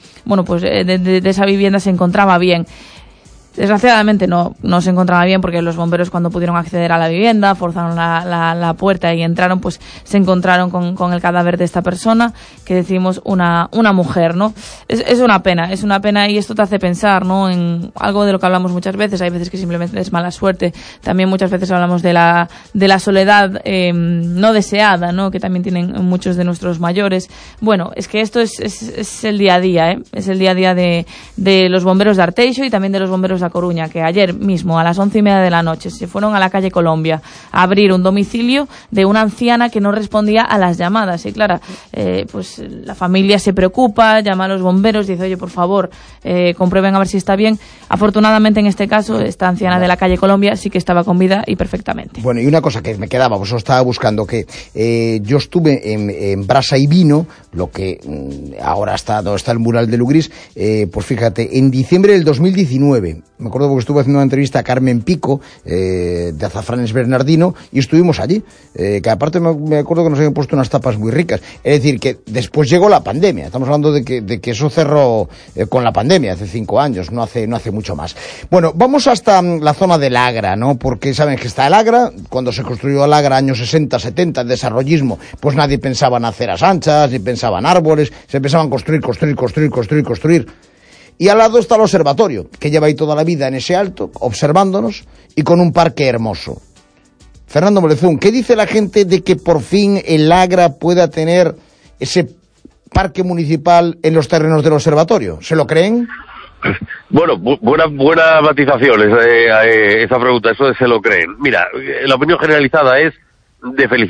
de esa vivienda se encontraba bien. Desgraciadamente no se encontraba bien, porque los bomberos, cuando pudieron acceder a la vivienda, forzaron la puerta y entraron, pues se encontraron con el cadáver de esta persona, que decimos una mujer, ¿no? Es una pena, y esto te hace pensar, ¿no? En algo de lo que hablamos muchas veces. Hay veces que simplemente es mala suerte. También muchas veces hablamos de la soledad no deseada, ¿no? Que también tienen muchos de nuestros mayores. Bueno, es que esto es el día a día, Es el día a día de los bomberos de Arteixo y también de los bomberos de Coruña, que ayer mismo a las 11:30 de la noche se fueron a la calle Colombia a abrir un domicilio de una anciana que no respondía a las llamadas. Y claro, pues la familia se preocupa, llama a los bomberos, dice, oye, por favor, comprueben a ver si está bien. Afortunadamente, en este caso, esta anciana de la calle Colombia sí que estaba con vida y perfectamente. Bueno, y una cosa que me quedaba, pues estaba buscando, que yo estuve en Brasa y Vino, lo que ahora donde está el mural de Lugris, pues fíjate, en diciembre del 2019, me acuerdo porque estuve haciendo una entrevista a Carmen Pico, de Azafranes Bernardino, y estuvimos allí, que aparte me acuerdo que nos habían puesto unas tapas muy ricas. Es decir, que después llegó la pandemia. Estamos hablando de que eso cerró con la pandemia hace 5 años, no hace mucho más. Bueno, vamos hasta la zona del Agra, ¿no? Porque saben que está el Agra. Cuando se construyó el Agra, años 60, 70, el desarrollismo, pues nadie pensaba en aceras anchas, ni pensaba en árboles, se pensaba en construir. Y al lado está el observatorio, que lleva ahí toda la vida en ese alto, observándonos, y con un parque hermoso. Fernando Molezún, ¿qué dice la gente de que por fin el Agra pueda tener ese parque municipal en los terrenos del observatorio? ¿Se lo creen? Bueno, buena matización esa pregunta, eso de se lo creen. Mira, la opinión generalizada es de felicidad.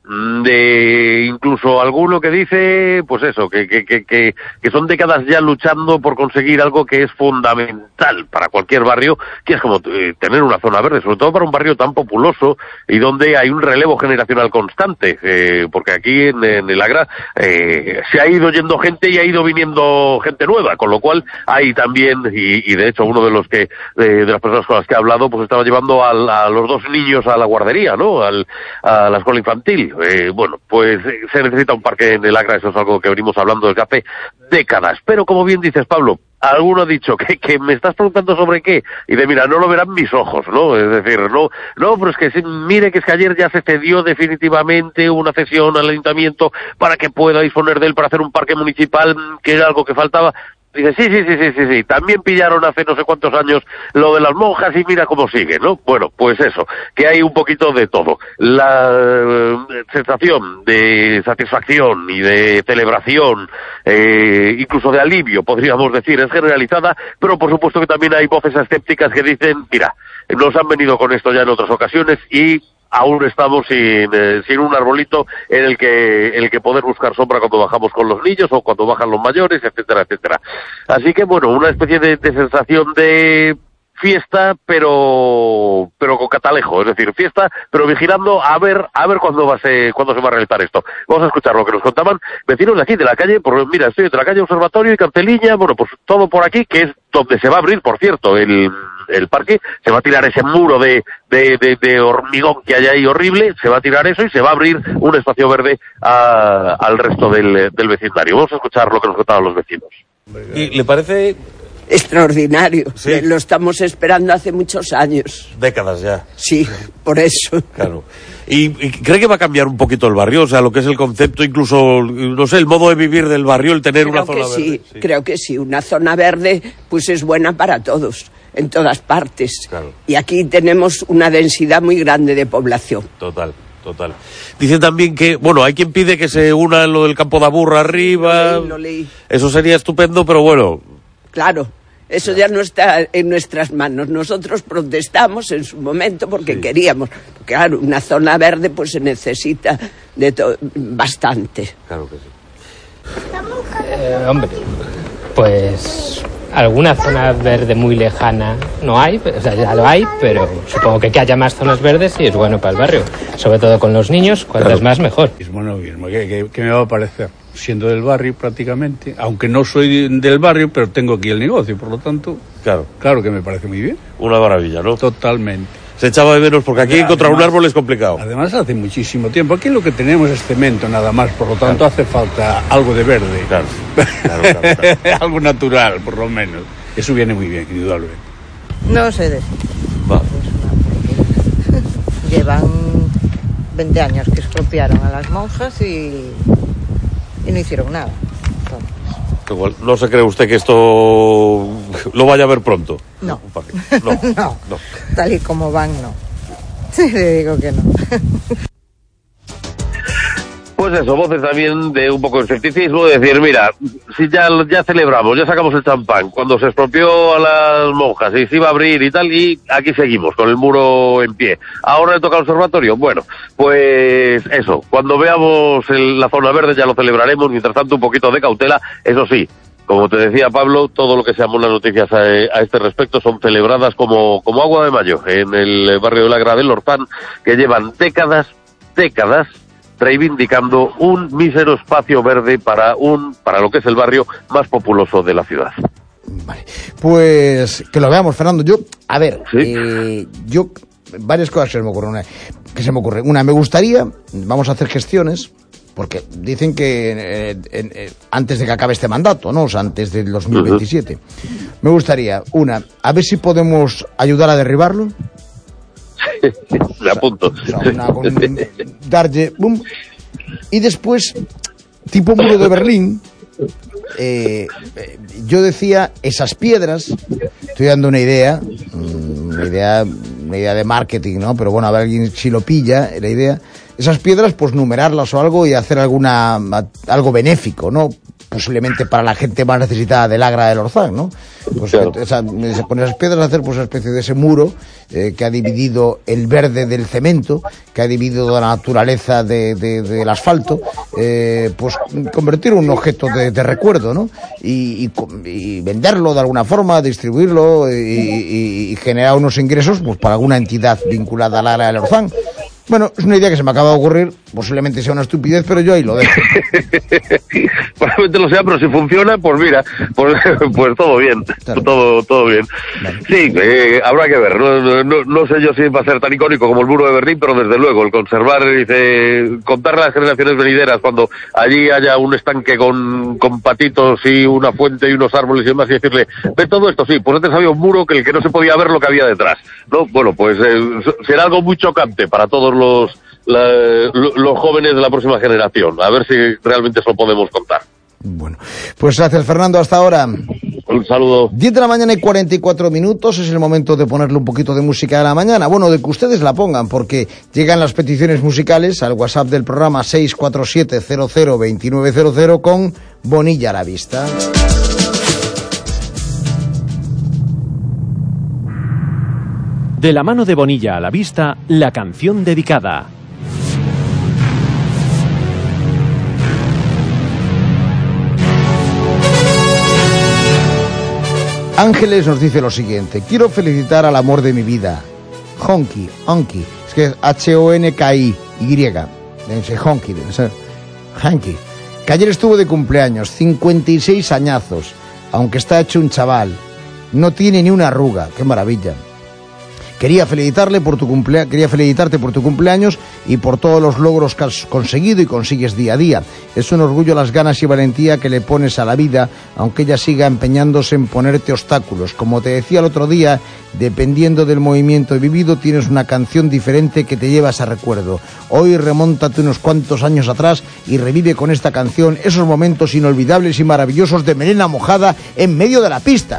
de incluso alguno que dice, pues eso, que son décadas ya luchando por conseguir algo que es fundamental para cualquier barrio, que es como tener una zona verde, sobre todo para un barrio tan populoso y donde hay un relevo generacional constante, porque aquí en el Agra se ha ido yendo gente y ha ido viniendo gente nueva, con lo cual hay también, y de hecho uno de los que de las personas con las que he hablado, pues estaba llevando a los 2 niños a la guardería, ¿no? A la escuela infantil. Bueno, pues se necesita un parque en el Agra, eso es algo que venimos hablando desde hace décadas. Pero como bien dices, Pablo, alguno ha dicho que me estás preguntando sobre qué, y de mira, no lo verán mis ojos, ¿no? Es decir, no, pero es que mire que es que ayer ya se cedió definitivamente una cesión al ayuntamiento para que pueda disponer de él para hacer un parque municipal, que era algo que faltaba. Dice, sí, también pillaron hace no sé cuántos años lo de las monjas y mira cómo sigue, ¿no? Bueno, pues eso, que hay un poquito de todo. La sensación de satisfacción y de celebración, incluso de alivio, podríamos decir, es generalizada, pero por supuesto que también hay voces escépticas que dicen, mira, nos han venido con esto ya en otras ocasiones y aún estamos sin un arbolito en el que poder buscar sombra cuando bajamos con los niños o cuando bajan los mayores, etcétera, etcétera. Así que bueno, una especie de sensación de fiesta, pero con catalejo, es decir, fiesta, pero vigilando a ver cuándo se va a realizar esto. Vamos a escuchar lo que nos contaban vecinos de aquí, de la calle, mira, estoy entre la calle Observatorio y Cartelilla, bueno, pues todo por aquí, que es donde se va a abrir, por cierto, el parque, se va a tirar ese muro de hormigón que hay ahí horrible, se va a tirar eso y se va a abrir un espacio verde al resto del vecindario. Vamos a escuchar lo que nos contaban los vecinos. ¿Y le parece...? Extraordinario, sí. Lo estamos esperando hace muchos años. Décadas ya. Sí, por eso. Claro. ¿Y cree que va a cambiar un poquito el barrio? O sea, lo que es el concepto, incluso, no sé, el modo de vivir del barrio, el tener una zona verde. Sí, creo que sí. Una zona verde, pues es buena para todos, en todas partes. Claro. Y aquí tenemos una densidad muy grande de población. Total. Dicen también que, bueno, hay quien pide que se una lo del Campo de Aburra arriba. Lo leí. Eso sería estupendo, pero bueno... Claro, eso ya no está en nuestras manos. Nosotros protestamos en su momento porque queríamos. Claro, una zona verde pues se necesita de bastante. Claro que sí. Hombre, pues alguna zona verde muy lejana no hay, o sea, ya lo hay, pero supongo que haya más zonas verdes y es bueno para el barrio. Sobre todo con los niños, cuantas más mejor. Bueno, ¿qué me va a parecer? Siendo del barrio prácticamente, aunque no soy del barrio, pero tengo aquí el negocio, por lo tanto, claro que me parece muy bien. Una maravilla, ¿no? Totalmente. Se echaba de menos porque aquí encontrar un árbol es complicado. Además hace muchísimo tiempo. Aquí lo que tenemos es cemento nada más, por lo tanto hace falta algo de verde. Claro. Algo natural, por lo menos. Eso viene muy bien, indudablemente. No sé decir. Llevan 20 años que expropiaron a las monjas y no hicieron nada. Igual, ¿no se cree usted que esto lo vaya a ver pronto? No. No. Tal y como van, no. Sí, le digo que no. Pues eso, voces también de un poco de escepticismo, de decir, mira, si ya celebramos, ya sacamos el champán, cuando se expropió a las monjas y se iba a abrir y tal, y aquí seguimos, con el muro en pie. Ahora le toca al observatorio, bueno, pues eso, cuando veamos la zona verde ya lo celebraremos, mientras tanto un poquito de cautela, eso sí. Como te decía Pablo, todo lo que seamos las noticias a este respecto son celebradas como agua de mayo en el barrio del Agra del Orzán, que llevan décadas reivindicando un mísero espacio verde para lo que es el barrio más populoso de la ciudad. Vale, pues que lo veamos, Fernando. A ver, yo varias cosas que se me ocurren. Una, me gustaría, vamos a hacer gestiones, porque dicen que antes de que acabe este mandato, ¿no? O sea, antes del 2027. Me gustaría, a ver si podemos ayudar a derribarlo. Me apunto. Darle boom, y después, tipo muro de Berlín, yo decía, esas piedras, estoy dando una idea de marketing, ¿no? Pero bueno, a ver alguien si lo pilla, la idea, esas piedras, pues numerarlas o algo y hacer algo benéfico, ¿no? posiblemente para la gente más necesitada del Agra del Orzán, ¿no? Pues se ponen esas piedras a hacer pues una especie de ese muro que ha dividido el verde del cemento, que ha dividido la naturaleza del asfalto, pues convertir un objeto de recuerdo, ¿no? Y venderlo de alguna forma, distribuirlo y generar unos ingresos pues para alguna entidad vinculada al Agra del Orzán. Bueno, es una idea que se me acaba de ocurrir, posiblemente sea una estupidez, pero yo ahí lo dejo. Probablemente lo sea, pero si funciona, pues mira, pues todo bien, claro. todo bien. Vale. Sí, habrá que ver, no sé yo si va a ser tan icónico como el muro de Berlín, pero desde luego, el conservar, contar las generaciones venideras cuando allí haya un estanque con patitos y una fuente y unos árboles y demás, y decirle, ve todo esto, sí, pues antes había un muro que el que no se podía ver lo que había detrás, ¿no? Bueno, pues será algo muy chocante para todos los jóvenes de la próxima generación. A ver si realmente eso lo podemos contar. Bueno, pues gracias, Fernando, hasta ahora. Un saludo. 10 de la mañana y 44 minutos, es el momento de ponerle un poquito de música a la mañana. Bueno, de que ustedes la pongan, porque llegan las peticiones musicales al WhatsApp del programa 647002900 con Bonilla a la vista. De la mano de Bonilla a la vista, la canción dedicada. Ángeles nos dice lo siguiente: quiero felicitar al amor de mi vida, Honky, es que es Honki, debe ser Honky, debe ser Honky, que ayer estuvo de cumpleaños, 56 añazos, aunque está hecho un chaval, no tiene ni una arruga, qué maravilla. Quería felicitarte por tu cumpleaños y por todos los logros que has conseguido y consigues día a día. Es un orgullo las ganas y valentía que le pones a la vida, aunque ella siga empeñándose en ponerte obstáculos. Como te decía el otro día, dependiendo del movimiento vivido, tienes una canción diferente que te lleva a ese recuerdo. Hoy remóntate unos cuantos años atrás y revive con esta canción esos momentos inolvidables y maravillosos de melena mojada en medio de la pista.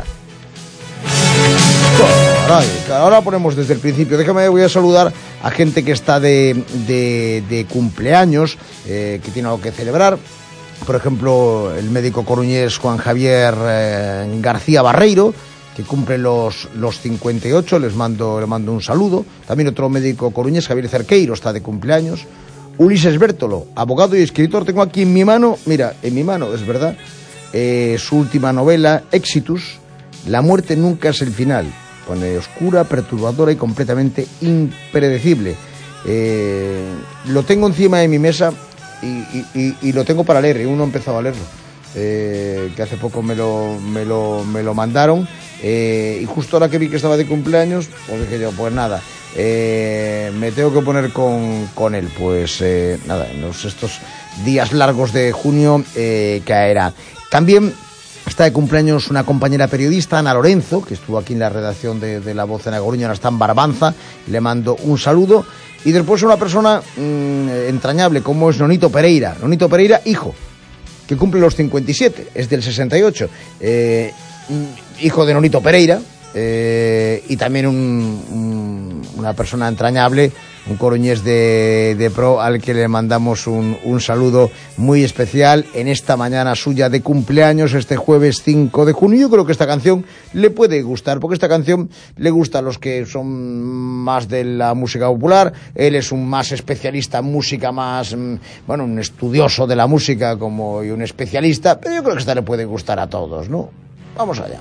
Ahora ponemos desde el principio. Voy a saludar a gente que está de cumpleaños, que tiene algo que celebrar. Por ejemplo, el médico coruñés Juan Javier García Barreiro, que cumple los 58, le mando un saludo. También otro médico coruñés, Javier Cerqueiro, está de cumpleaños. Ulises Bértolo, abogado y escritor. Tengo aquí en mi mano, es verdad, su última novela, Exitus, La muerte nunca es el final. Pone oscura, perturbadora y completamente impredecible. Lo tengo encima de mi mesa y lo tengo para leer. Y uno ha empezado a leerlo, que hace poco me lo mandaron. Y justo ahora que vi que estaba de cumpleaños, pues dije yo, pues nada, me tengo que poner con él. Pues nada, en estos días largos de junio caerá. También está de cumpleaños una compañera periodista, Ana Lorenzo, que estuvo aquí en la redacción de La Voz en A Coruña, ahora está en Barbanza, le mando un saludo. Y después una persona entrañable como es Nonito Pereira, hijo, que cumple los 57, es del 68, hijo de Nonito Pereira, y también una persona entrañable, un coruñés de pro, al que le mandamos un saludo muy especial en esta mañana suya de cumpleaños, este jueves 5 de junio. Yo creo que esta canción le puede gustar, porque esta canción le gusta a los que son más de la música popular. Él es un más especialista en música, un estudioso de la música y un especialista, pero yo creo que esta le puede gustar a todos, ¿no? Vamos allá.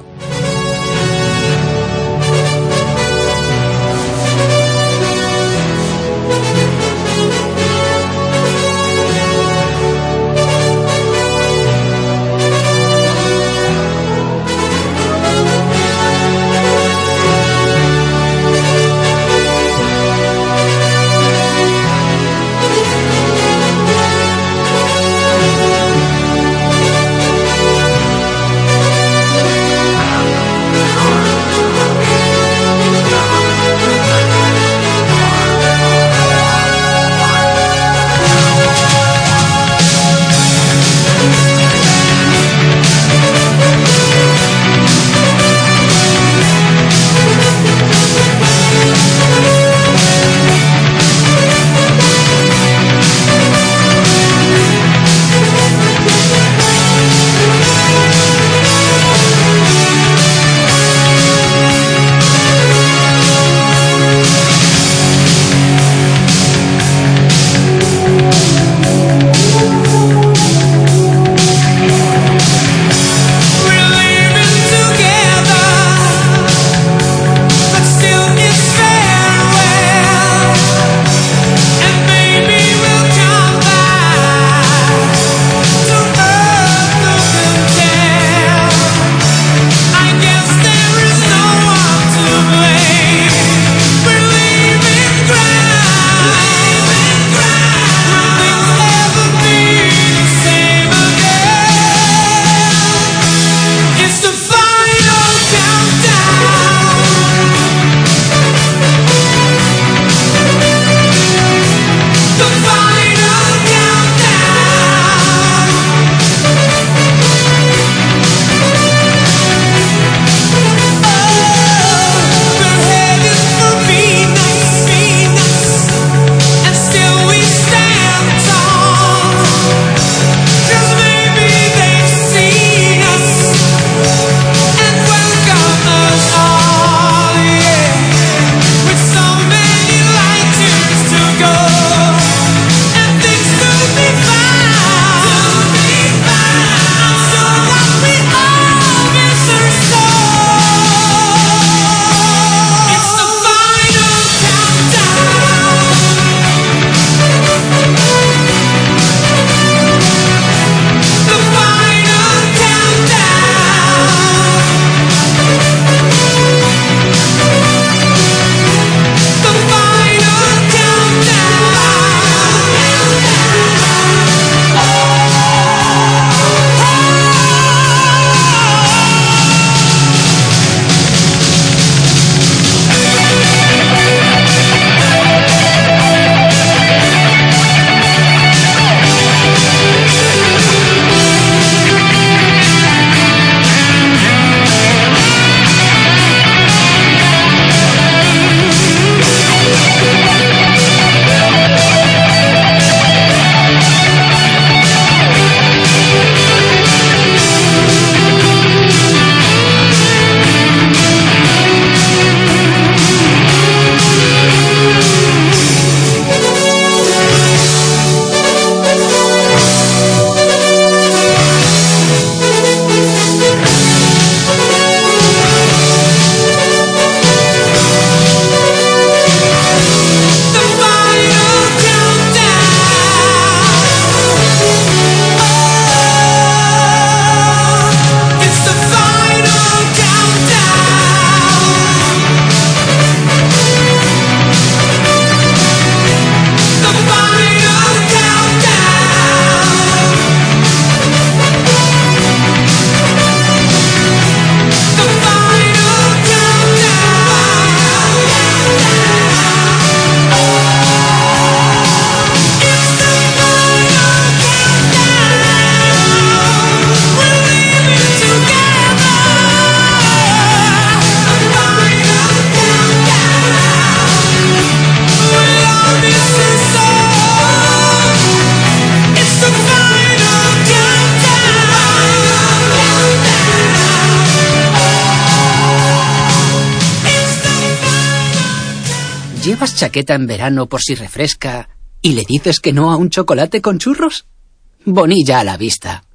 ¿Llevas chaqueta en verano por si refresca y le dices que no a un chocolate con churros? Bonilla a la vista.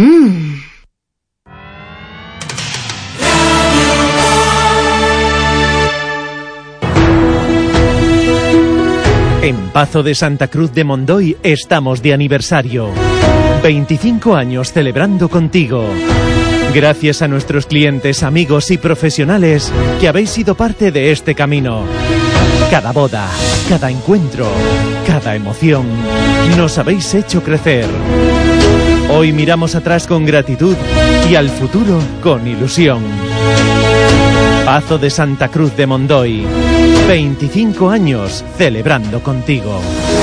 En Pazo de Santa Cruz de Mondoy estamos de aniversario. 25 años celebrando contigo. Gracias a nuestros clientes, amigos y profesionales que habéis sido parte de este camino. Cada boda, cada encuentro, cada emoción, nos habéis hecho crecer. Hoy miramos atrás con gratitud y al futuro con ilusión. Pazo de Santa Cruz de Mondoy. 25 años celebrando contigo.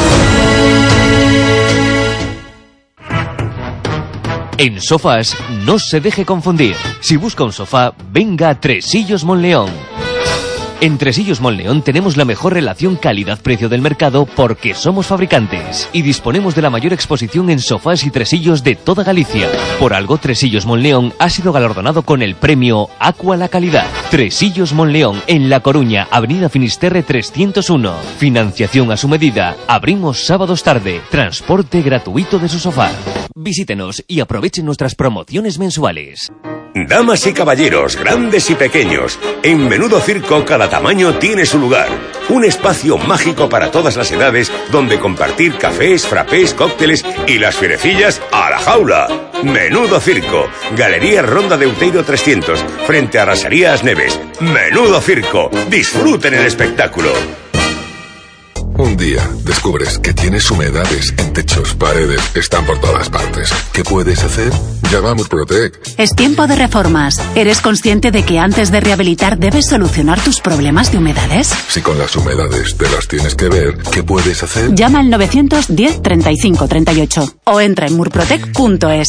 En Sofás no se deje confundir. Si busca un sofá, venga a Tresillos Monleón. En Tresillos Monleón tenemos la mejor relación calidad-precio del mercado porque somos fabricantes y disponemos de la mayor exposición en sofás y tresillos de toda Galicia. Por algo, Tresillos Monleón ha sido galardonado con el premio Aqua la Calidad. Tresillos Monleón, en La Coruña, Avenida Finisterre 301. Financiación a su medida. Abrimos sábados tarde. Transporte gratuito de su sofá. Visítenos y aprovechen nuestras promociones mensuales. Damas y caballeros, grandes y pequeños, en Menudo Circo cada tamaño tiene su lugar. Un espacio mágico para todas las edades donde compartir cafés, frappés, cócteles y las fierecillas a la jaula. Menudo Circo, Galería Ronda de Outeiro 300, frente a Rasarías Neves. Menudo Circo, disfruten el espectáculo. Un día descubres que tienes humedades en techos, paredes, están por todas partes. ¿Qué puedes hacer? Llama a Murprotec. Es tiempo de reformas. ¿Eres consciente de que antes de rehabilitar debes solucionar tus problemas de humedades? Si con las humedades te las tienes que ver, ¿qué puedes hacer? Llama al 910 35 38 o entra en murprotec.es.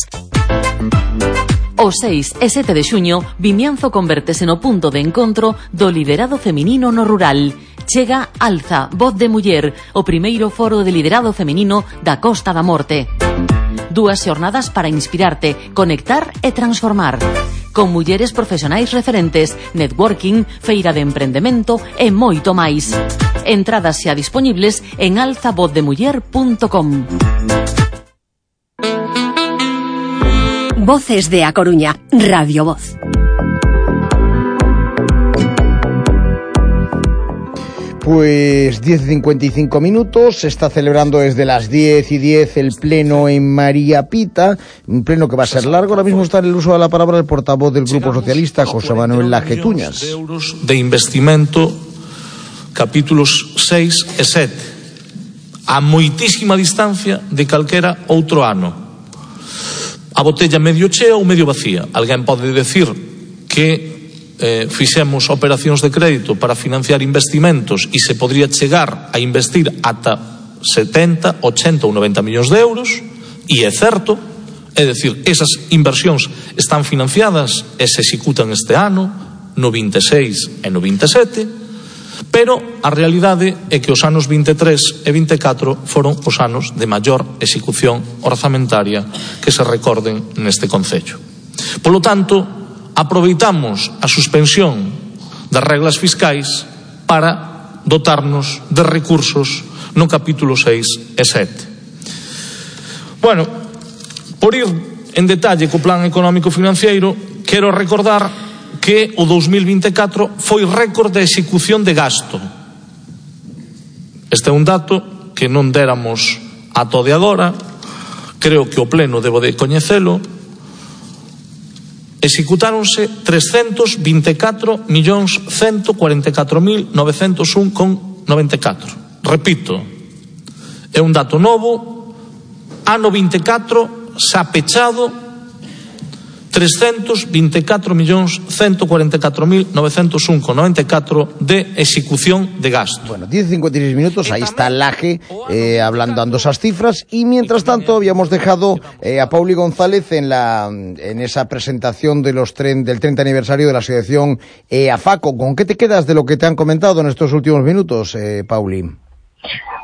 O 6 e 7 de xuño, Vimianzo convértese no punto de encontro do liderado feminino no rural. Chega Alza, Voz de Muller, o primeiro foro de liderado feminino da Costa da Morte. 2 xornadas para inspirarte, conectar e transformar. Con mulleres profesionais referentes, networking, feira de emprendemento e moito máis. Entradas xa disponibles en alzavozdemuller.com. Voces de A Coruña, Radio Voz. Pues 10:55 minutos, se está celebrando desde las 10:10 el pleno en María Pita, un pleno que va a ser largo. Ahora mismo está en el uso de la palabra el portavoz del Grupo Socialista, José Manuel Lajetuñas. Euros de investimento, capítulos 6 e 7, a moitísima distancia de calquera outro ano. A botella medio chea ou medio vacía. Alguén pode decir que fixemos operacións de crédito para financiar investimentos e se podría chegar a investir ata 70, 80 ou 90 millóns de euros, e é certo, é dicir, esas inversións están financiadas e se executan este ano, no 26 e no 27, pero a realidade é que os anos 23 e 24 foron os anos de maior execución orzamentaria que se recorden neste concello. Polo tanto, aproveitamos a suspensión das reglas fiscais para dotarnos de recursos no capítulo 6 e 7. Bueno, por ir en detalle co plan económico financiero, quero recordar que o 2024 foi récord de execución de gasto. Este é un dato que non déramos ata o de agora, creo que o pleno debo de coñecelo. Executáronse 324.144.901,94. Repito, é un dato novo. Ano 24 xa pechado 324.144.901,94 de execución de gasto. Bueno, 10:56 minutos, ahí está Laje dando esas cifras, y mientras tanto habíamos dejado a Pauli González en esa presentación de del 30 aniversario de la asociación EAFACO. ¿Con qué te quedas de lo que te han comentado en estos últimos minutos, Pauli?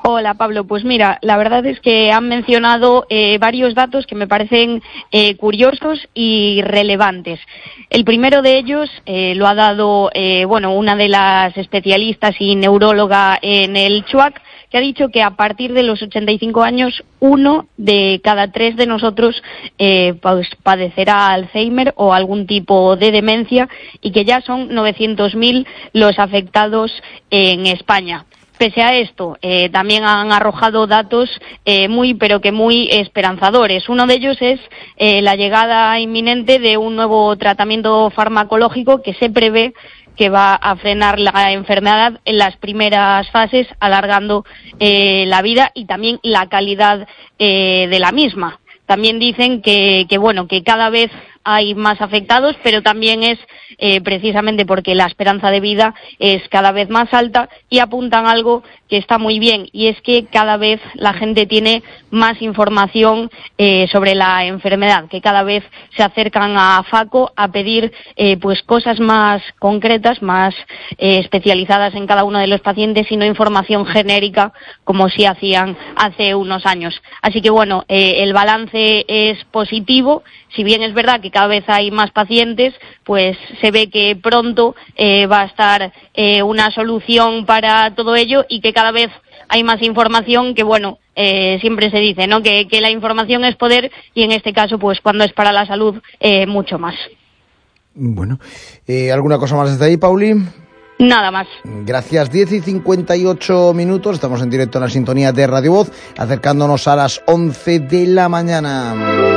Hola, Pablo. Pues mira, la verdad es que han mencionado varios datos que me parecen curiosos y relevantes. El primero de ellos lo ha dado una de las especialistas y neuróloga en el CHUAC, que ha dicho que a partir de los 85 años, 1 de cada 3 de nosotros pues padecerá Alzheimer o algún tipo de demencia, y que ya son 900.000 los afectados en España. Pese a esto, también han arrojado datos muy esperanzadores. Uno de ellos es la llegada inminente de un nuevo tratamiento farmacológico que se prevé que va a frenar la enfermedad en las primeras fases, alargando la vida y también la calidad de la misma. También dicen que cada vez hay más afectados, pero también es precisamente porque la esperanza de vida es cada vez más alta, y apuntan algo que está muy bien, y es que cada vez la gente tiene más información sobre la enfermedad, que cada vez se acercan a FACO a pedir pues cosas más concretas, más especializadas en cada uno de los pacientes, y no información genérica como sí hacían hace unos años. Así que el balance es positivo. Si bien es verdad que cada vez hay más pacientes, pues se ve que pronto va a estar una solución para todo ello, y que cada vez hay más información, que siempre se dice, ¿no?, que la información es poder, y en este caso, pues cuando es para la salud, mucho más. Bueno, ¿alguna cosa más desde ahí, Pauli? Nada más. Gracias. 10:58, estamos en directo en la sintonía de Radio Voz, acercándonos a las 11 de la mañana.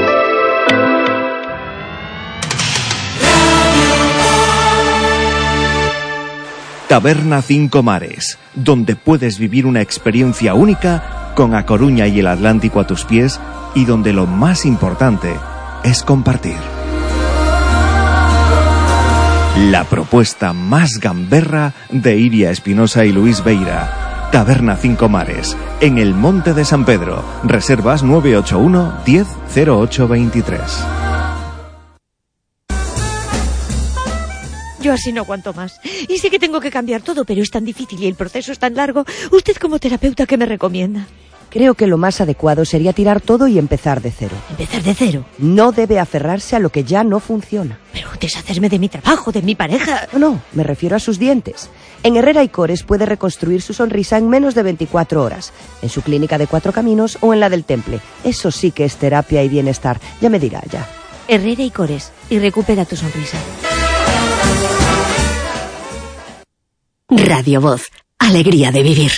Taberna Cinco Mares, donde puedes vivir una experiencia única con A Coruña y el Atlántico a tus pies, y donde lo más importante es compartir. La propuesta más gamberra de Iria Espinosa y Luis Beira. Taberna Cinco Mares, en el Monte de San Pedro. Reservas 981 10 08 23. Yo así no aguanto más. Y sé que tengo que cambiar todo, pero es tan difícil y el proceso es tan largo. ¿Usted como terapeuta qué me recomienda? Creo que lo más adecuado sería tirar todo y empezar de cero. ¿Empezar de cero? No debe aferrarse a lo que ya no funciona. Pero deshacerme de mi trabajo, de mi pareja... No, me refiero a sus dientes. En Herrera y Cores puede reconstruir su sonrisa en menos de 24 horas. En su clínica de Cuatro Caminos o en la del Temple. Eso sí que es terapia y bienestar. Ya me dirá, ya. Herrera y Cores. Y recupera tu sonrisa. Radio Voz. Alegría de vivir.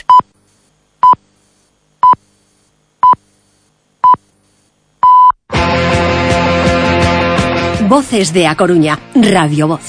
Voces de A Coruña. Radio Voz.